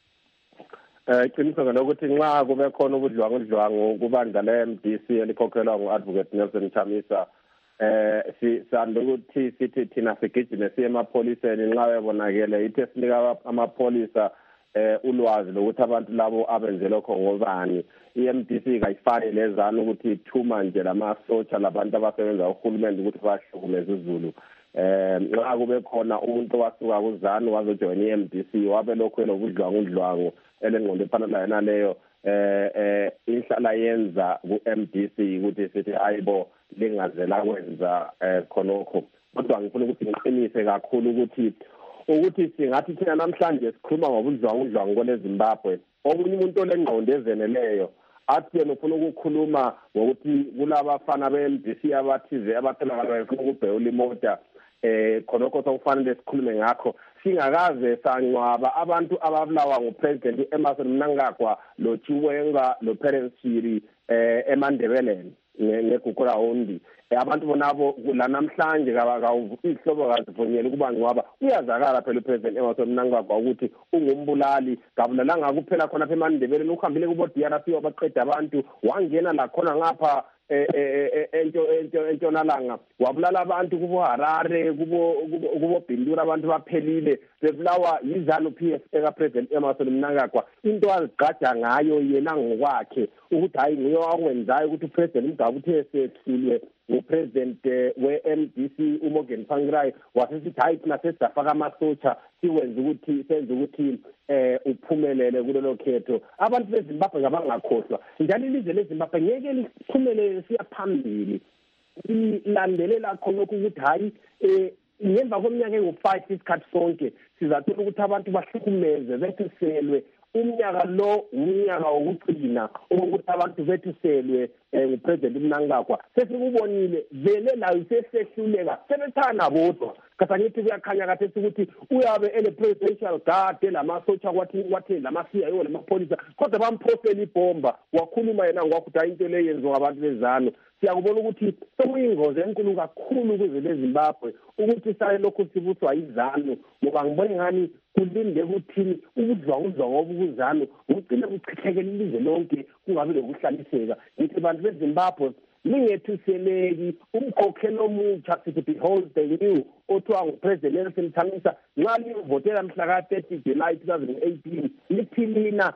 Eh qiniseka lokuthi nxa kube khona ubudlwangu udlwangu kubandla le-M D C elikhokhelwa ngu-Advocate Nelson Chamisa eh sisanda ukuthi sithi thina sigijime siye emapholiseni nxa bebonakele ithe sinika amapholisa eh ulwazi lokuthi abantu labo abenze lokho ngobani. I-M D C kayifani lezana ukuthi ithuma nje lamasotsha labantu abasebenza uhulumeni ukuthi bahlukumeze izulu. Eh nxa kube khona umuntu wasuka kuZanu wazojoyina i-M D C wabe lokho elobudlwangu udlwangu elengqondo ephana la yena leyo eh eh inhlala yenza ku-M D C ukuthi sithi hayibo lingazela kwenza eh khonokho. Kodwa ngifuna ukuthi ngiqinise kakhulu ukuthi ukuthi singathi thina namhlanje sikhuluma ngobudlwangu udlwangu kweleZimbabwe. Omunye umuntu olengqondo ezeneleyo athi yena ufuna ukukhuluma ngokuthi kulabafana be-M D C abathize abatholakala befuna ukubhewula imota eh khonokho sokufanele sikhulume ngakho. Singakaze sancwaba abantu ababulawa nguPresident Emmerson Mnangagwa lo Chiwenga lo Parents Shiri eh eMandebeleni ngegukula hondi abantu bonabo la namhlanje ihlobo kazivunyela ukuba ngwaba uyazakala phela uPresident Emmerson Mnangagwa ukuthi ungumbulali kabulalanga kuphela khona phela eMandebeleni ukhambile kubo D R C wabaqeda abantu wangena la khona ngapha ento ento entshonalanga wabulala abantu kubo Harare kubo kubo Bindura abantu baphelile bebulawa yizanu P F eka President Emmerson Mnangagwa into azigqaja ngayo yena ngokwakhe ukuthi hayi nguye wakwenzayo ukuthi uPresident Mugabe uthe sethulwe uPresident we-M D C uMorgan Tsvangirai wasesithi hayi thina sesafaka amasotsha siwenza ukuthi senze ukuthi eh uphumelele kulelo khetho. Abantu beZimbabwe ngabangakhohlwa njalo ilizwe leZimbabwe ngeke liphumelele siya phambili ilandelela khona ukuthi hayi eh ngemva kweminyaka engu-five isikhathi sonke sizathola ukuthi abantu bahlukumeze bethuselwe. Umnyaka lo umnyaka wokugcina ukuthi abantu bethuselwe nguPresident Mnangagwa sesikubonile vele layo sesehluleka sebethana bodwa kasangithi kuyakhanya kathi ukuthi uyabe ele presidential guard lamasotsha kwathi kwathi lamasiya yo lamapholisa kodwa bamphosela ibomba wakhuluma yena ngwakuthi into le yenziwa abantu bezano. Siyakubona ukuthi sekuyingozi enkulu kakhulu kuze leZimbabwe ukuthi sale lokho sibuswa izanu ngoba ngibona ngani kulinde ukuthi ubudlwangu udlwangu obukuzanu ugcine kuchithekela ilizwe lonke kungabe lokuhlaliseka. Ngithi abantu beZimbabwe lingethuseleki umkhokhelo omutsha sithi behold the new othiwa nguPresident Nelson Chamisa nxa livotela mhla ka thirty July twenty eighteen liphilina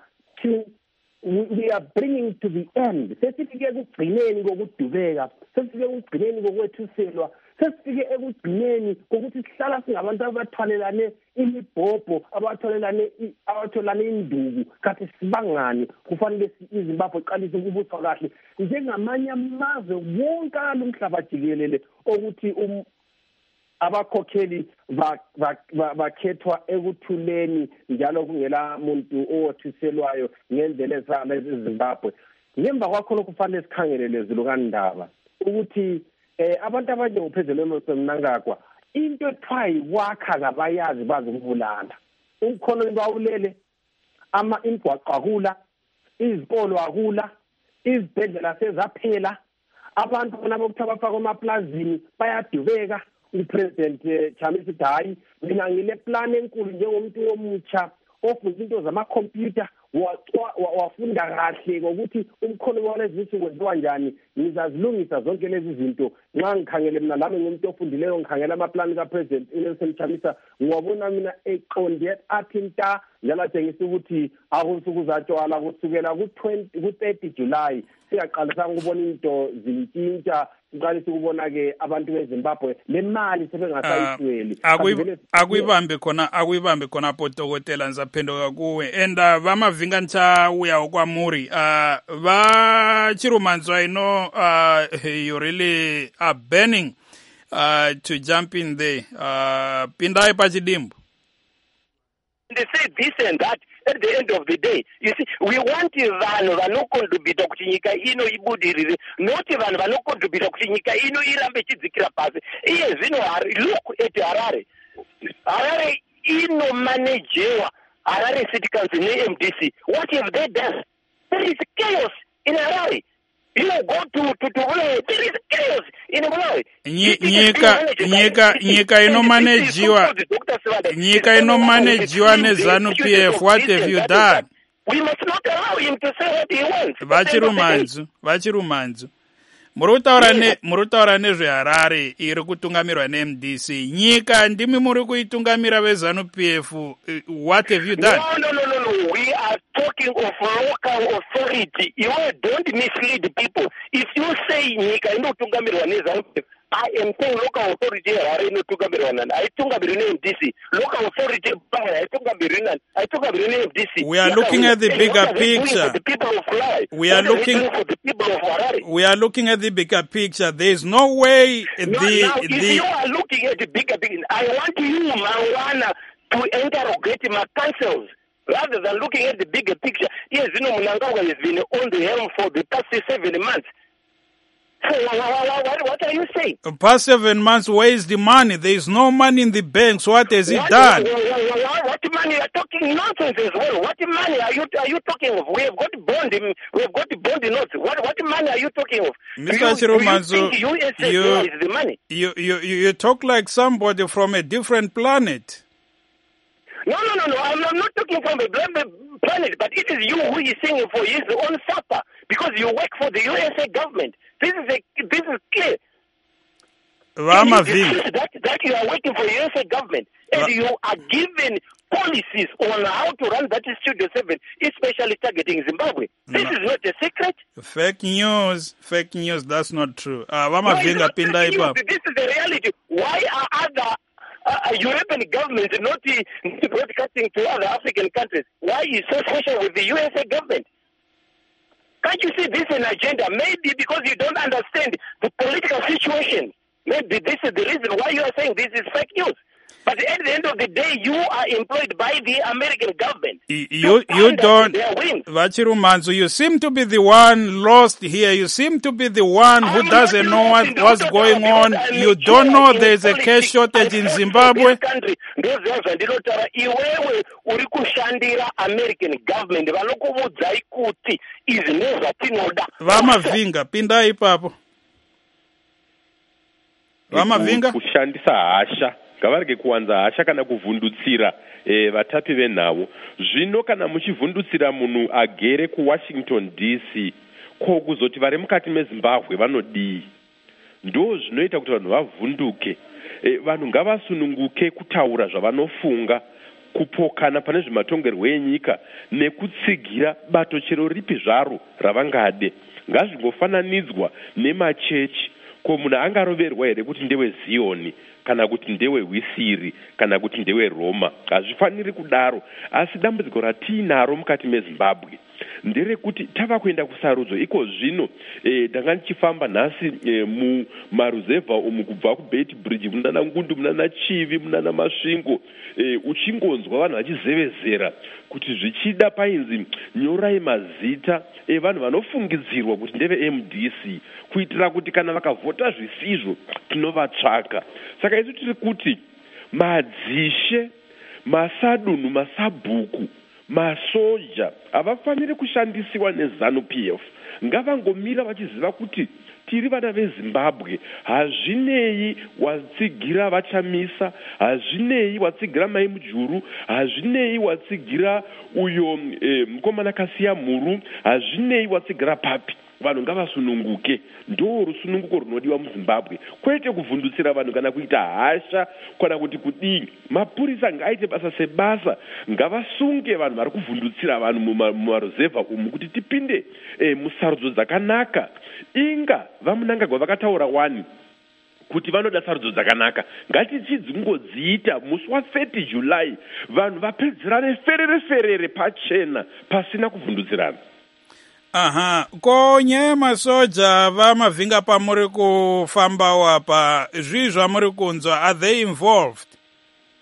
we are bringing to the end. Sesifike ekugcineni kokudubeka, sesifike ekugcineni kokwethuselwa, sesifike ekugcineni kokuthi sihlala singabantu abathwalelane imibhobho, abathwalelane abatholane induku kathi sibangani kufanele iZimbabwe iqalise ukubuswa kahle njengamanye amazwe wonke umhlaba jikelele ukuthi um abakhokheli bakhethwa ekuthuleni njalo kungela muntu owothuselwayo ngendlela ezifana eZimbabwe. Ngemva kwakho lokufanele sikhangele lezilukani ndaba ukuthi eh abantu abanje ngoPresident Emmerson Mnangagwa into ethwayi wakha kabayazi bazi ukubulala. Umkhono bawulele ama imgwaqo akula, izikolo akula, izibhedlela sezaphela, abantu bona bokuthi abafaka emaplazini bayadubeka. uPresident Chamisa Dayi mina ngile plan enkulu njengomuntu omutsha ofunda into zamakhompyuta wafunda kahle ukuthi umkhono walezizwe kwenziwa njani ngizazilungisa zonke lezi zinto nxa ngikhangele mina lami ngumuntu ofundileyo ngikhangela amaplan kaPresident Nelson Chamisa ngiwabona mina eqonde athinta njalo atshengisa ukuthi akusuku zatshwala kusukela ku thirty July siyaqalisa ukubona into zintshintsha siqalisa ukubona ke abantu beZimbabwe le mali sebengasayithweli akuyibambe khona akuyibambe khona potokotela nzaphenduka kuwe enda vamavinga ntsha uya kwaMuri uh va chirumanzwa ino uh you really are burning uh to jump in there uh pindai pachidimbu. They say this and that at the end of the day. You see, we want vanhu vanokontribhuta kuti nyika ino ibudirire, not vanhu vanokontribhuta kuti nyika ino irambe chidzikira pasi. Iye zvino look at Harare. Harare inomanagewa. Harare City Council ne-M D C. What have they done? There is chaos in Harare. You go to to to Bulawayo, there is chaos in Bulawayo. Nyika nyika nyika inomanejiwa nyika inomanejiwa neZANU P F. What have you done? We must not allow him to say what he wants. Vachirumanzu vachirumanzu murutaura ne murutaura nezveHarare iri kutungamirwa ne-M D C. Nyika ndimi muri kuitungamira veZANU P F. What have you done? No, no, no, no, no. We are talking of local authority. You don't mislead people. If you say Nyika inotungamirwa neZANU P F, I am saying local authority Harare inotungamirwa nani? Aitungamirwa ne-M D C. Local authority aitungamirwa nani? Aitungamirwa ne-M D C. We are looking at the bigger picture. The people of Bulawayo. We are looking for the people of Harare. We are looking at the bigger picture. There is no way the now, now, the if you are looking at the bigger picture, I want you, Mawana, to interrogate my councils rather than looking at the bigger picture. Yes, you know, Mnangagwa has been on the helm for the past seven months. So what, what, what are you saying? Past seven months, where is the money? There is no money in the banks. What has it what, done? What, what, what money? You are talking nonsense as well. What money are you are you talking of? We have got bond. We have got bond notes. What what money are you talking of? Mister Chirumanzu, you, U S A you, is the money. You, you you talk like somebody from a different planet. No, no, no, no. I'm, I'm not talking from a planet, but it is you who is singing for his own supper because you work for the U S A government. This is a, this is clear. That, that you are working for the U S A government and Ra- you are given policies on how to run that Studio seven, especially targeting Zimbabwe. This no. is not a secret. Fake news. Fake news. That's not true. Uh, no, this is the reality. Why are other uh, European governments not broadcasting to other African countries? Why is so special with the U S A government? Can't you see this an agenda? Maybe because you don't understand the political situation. Maybe this is the reason why you are saying this is fake news. But at the end of the day, you are employed by the American government. You you, you don't, Vachirumanzu, you seem to be the one lost here. You seem to be the one who I'm doesn't know what, what's going on. You don't know there's a cash shortage in Zimbabwe. Vamavinga, pinda ipapo. Vamavinga? Kushandisa hasha. Ngavarege kuwanza hasha kana kuvhundutsira eh, vatapi venhavo. Zvino kana muchivhundutsira munhu agere kuWashington D C ko kuzoti vari mukati meZimbabwe vanodii? Ndo zvinoita kuti vanhu vavhunduke. Eh, vanhu ngavasununguke kutaura zvavanofunga, kupokana pane zvematongerwo enyika nekutsigira bato chero ripi zvaro ravangade. Ngazvingofananidzwa nemachechi. Ko munhu angaroverwa here kuti ndewe Zioni kana kuti ndewe Wisiri kana kuti ndewe Roma? Hazvifaniri kudaro. Asi dambudziko ratinaro mukati meZimbabwe nderekuti tava kuenda kusarudzo iko zvino. E, ndanga ndichifamba nhasi e, mumaruzevha umu kubva kuBeit Bridge munana Ngundu munana Chivi munana Masvingo, e, uchingonzwa vanhu vachizevezera kuti zvichida painzi nyorai mazita evanhu vanofungidzirwa kuti ndeve M D C kuitira kuti kana vakavhota zvisizvo tinovatsvaka. Saka isu tiri kuti madzishe, masadunhu, masabhuku, masoja havafaniri kushandisiwa neZANU P F. Ngavangomira vachiziva kuti tiri vana veZimbabwe. Hazvinei watsigira vachamisa, hazvinei watsigira mai mujuru, hazvinei watsigira uyo e, mukomana Kasiya Mhuru, hazvinei watsigira papi. Vanhu ngavasununguke. Ndo rusununguko runodiwa muZimbabwe, kwete kuvhundutsira vanhu kana kuita hasha kana kuti kudii. Mapurisa ngaite basa sebasa, ngavasunge vanhu vari kuvhundutsira vanhu mumaruzevha umu kuti tipinde e, musarudzo dzakanaka. Inga vaMunangagwa vakataura wani kuti vanoda sarudzo dzakanaka. Ngatichidzingodziita musi wa-thirty July vanhu vapedzerane ferere ferere pachena pasina kuvhundutsirana. Aha, ko nyaya masoja vamavhinga pamuri kufambawo apa, zvii zvamuri kunzwa, are they involved?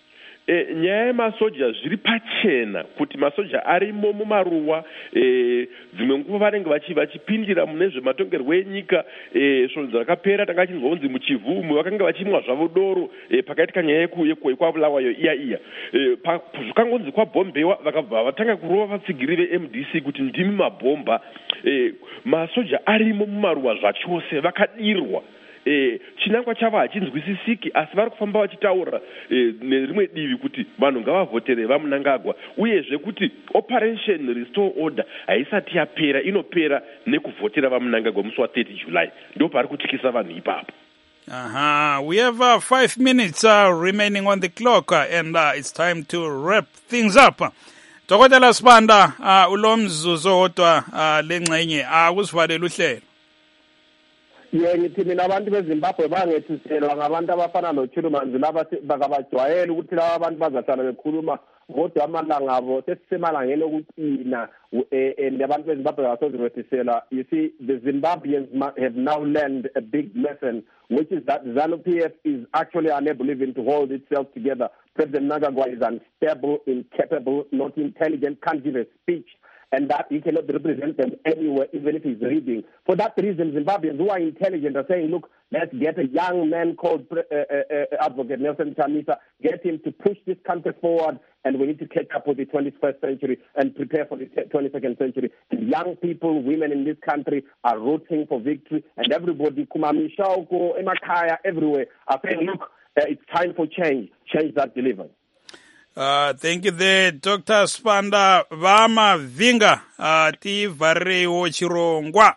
E, nyaya yemasoja zviri pachena kuti masoja arimo mumaruwa e, dzimwe nguva vanenge vachipindira mune zvematongerwo enyika e, svonzo dzakapera tanga chinzonzi muchivhumwe vakanga vachimwa zvavo doro e, pakaitika nyaya yekwavulawayo iya iya e, zvakangonzi kwabhombewa vakabva vatanga kurova vatsigiri ve-M D C kuti ndimi mabhomba e, masoja arimo mumaruwa zvachose vakadirwa. Eh, chinangwa chavo hachinzwisisiki asi vari kufamba vachitaura eh, nerimwe divi kuti vanhu ngavavhotere vaMnangagwa uyezve kuti operation restore order haisati yapera inopera nekuvhotera vaMnangagwa musi wa-thirty July ndo pari kutyisa vanhu ipapo. Aha, we have uh, five minutes uh, remaining on the clock uh, and uh, it's time to wrap things up. Dokotela Sibanda, uh, ulo mzuzu odwa uh, lengxenye akusivalele uhlelo. ye ngithi mina abantu beZimbabwe bangethiselwa ngabantu abafana noChulumanzi laba bakabajwayela ukuthi laba abantu bazahlala bekhuluma kodwa amalanga abo sesisemalangeni okuqina and abantu beZimbabwe basozibethiselwa. You see, the Zimbabweans have now learned a big lesson, which is that ZANU-P F is actually unable even to hold itself together. President Mnangagwa is unstable, incapable, not intelligent, can't give a speech, and that he cannot represent them anywhere, even if he's reading. For that reason, Zimbabweans who are intelligent are saying, look, let's get a young man called uh, uh, Advocate Nelson Chamisa, get him to push this country forward, and we need to catch up with the twenty-first century and prepare for the twenty-second century. And young people, women in this country are rooting for victory, and everybody, Kumami, Shauko, Emakaya, everywhere, are saying, look, uh, it's time for change, change that delivers. Uh, thank you there, Doctor Sibanda vaMavinga uh, tivhareiwo chirongwa.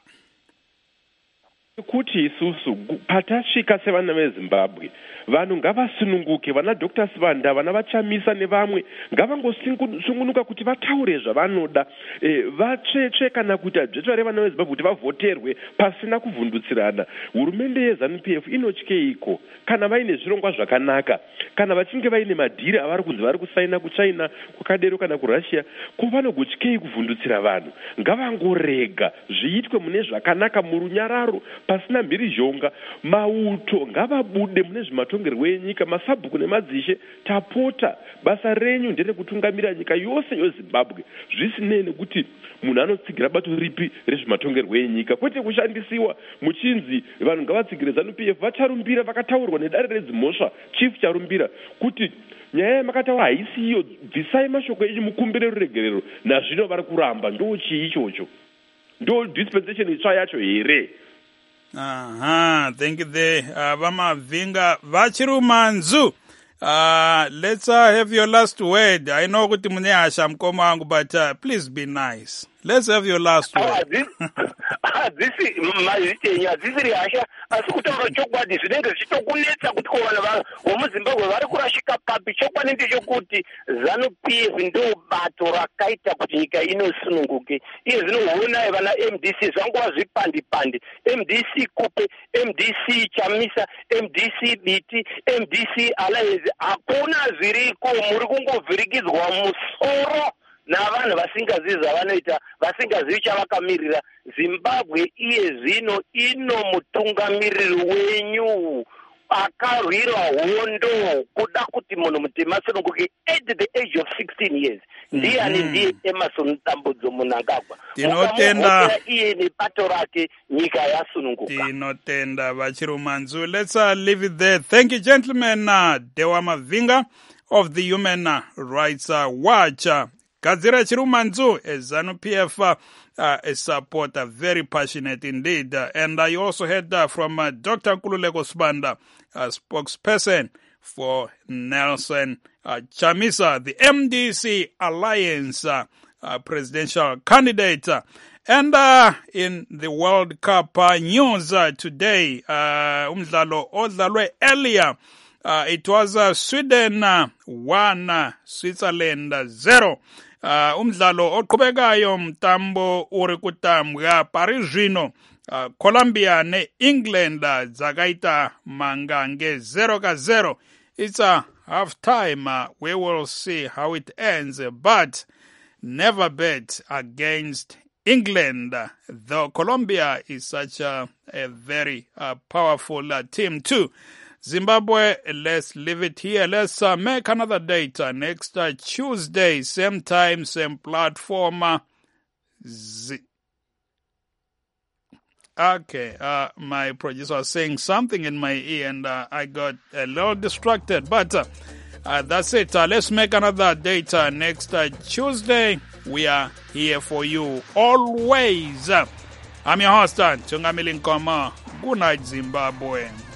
Kuti isusu patasvika sevana veZimbabwe vanhu ngavasununguke, vana Doctor Sibanda, vana vaChamisa nevamwe ngavangosungunuka kuti vataure zvavanoda, e, vatsvetsve kana kuti dzvetsvare vana veZimbabwe kuti vavhoterwe pasina kuvhundutsirana. Hurumende yeZANU-P F inotyeiko kana vaine zvirongwa zvakanaka, kana vachinge vaine madhiri avari kunzi vari kusaina kuChina, kuKadero kana kuRussia, ko vanogotyei kuvhundutsira vanhu? Ngavangorega zviitwe mune zvakanaka murunyararo pasina mhirizhonga. Mauto ngavabude mune zvimatongerwo enyika, masabhuku nemadzishe. Tapota, basa renyu nderekutungamira nyika yose yeZimbabwe zvisinei nekuti munhu anotsigira bato ripi rezvimatongerwo enyika, kwete kushandisiwa muchinzi vanhu ngavatsigire ZANU-P F. Vacharumbira, vakataurwa nedare redzimhosva, chief charumbira kuti nyaya yamakataura haisi iyo, bvisai mashoko enyu mukumbire ruregerero. Nazvino vari kuramba. Ndo chii ichocho? Ndo dispensation itsva yacho here? Aha, thank you there, uh, vaMavinga vaChulumanzi. Uh, let's uh, have your last word. I know kuti mune hasha mkoma wangu, but uh, please be nice. Let's have your last word. This is mazitenya dzisiri hasha asi kutaura chokwadi zvinenge zvichitokunetsa kuti ko vanhu vomuZimbabwe vari kurashika papi. Chokwadi ndechekuti ZANU-P F ndo bato rakaita kuti nyika inosununguke. Iye zvinoona vana M D C zvanguva zvipandi-pandi, M D C Kupe, M D C Chamisa, M D C Biti, M D C Alliance. Hakuna zviriko, muri kungovhirikidzwa musoro navanhu vasingazivi zvavanoita, vasingazivi chavakamirira. Zimbabwe iye zvino ino mutungamiriri wenyu akarwira hondo kuda kuti munhu mutema asununguke at the age of sixteen years. Ndiani ndiye Emerson Tambudzo Mnangagwa. Tinotenda iye nepato rake nyika yasununguka. Tinotenda vaChulumanzi. Let's uh, leave it there. Thank you, gentlemen. Uh, Dewa Mavinga of the Human Rights uh, Watch. Uh, Gadzira Chulumanzi, a ZANU-P F uh, uh, a supporter, very passionate indeed. Uh, and I also heard uh, from uh, Doctor Nkululeko Sibanda, a spokesperson for Nelson uh, Chamisa, the M D C Alliance uh, uh, presidential candidate. Uh, and uh, in the World Cup uh, news uh, today, uh, umdlalo odlalwe earlier, uh, it was uh, Sweden uh, one, uh, Switzerland uh, zero. Uh, umdlalo oqhubekayo mtambo uri kutambwa parizvino uh, Colombia ne-England uh, dzakaita mangange zero ka zero. It's a half time. Uh, we will see how it ends, but never bet against England, uh, though Colombia is such a, a very uh, powerful uh, team too. Zimbabwe, let's leave it here. Let's uh, make another date uh, next uh, Tuesday, same time, same platform. Uh, Z- okay, uh, my producer was saying something in my ear and uh, I got a little distracted. But uh, uh, that's it. Uh, let's make another date uh, next uh, Tuesday. We are here for you always. I'm your host, Tungamili Nkoma. Good night, Zimbabwe.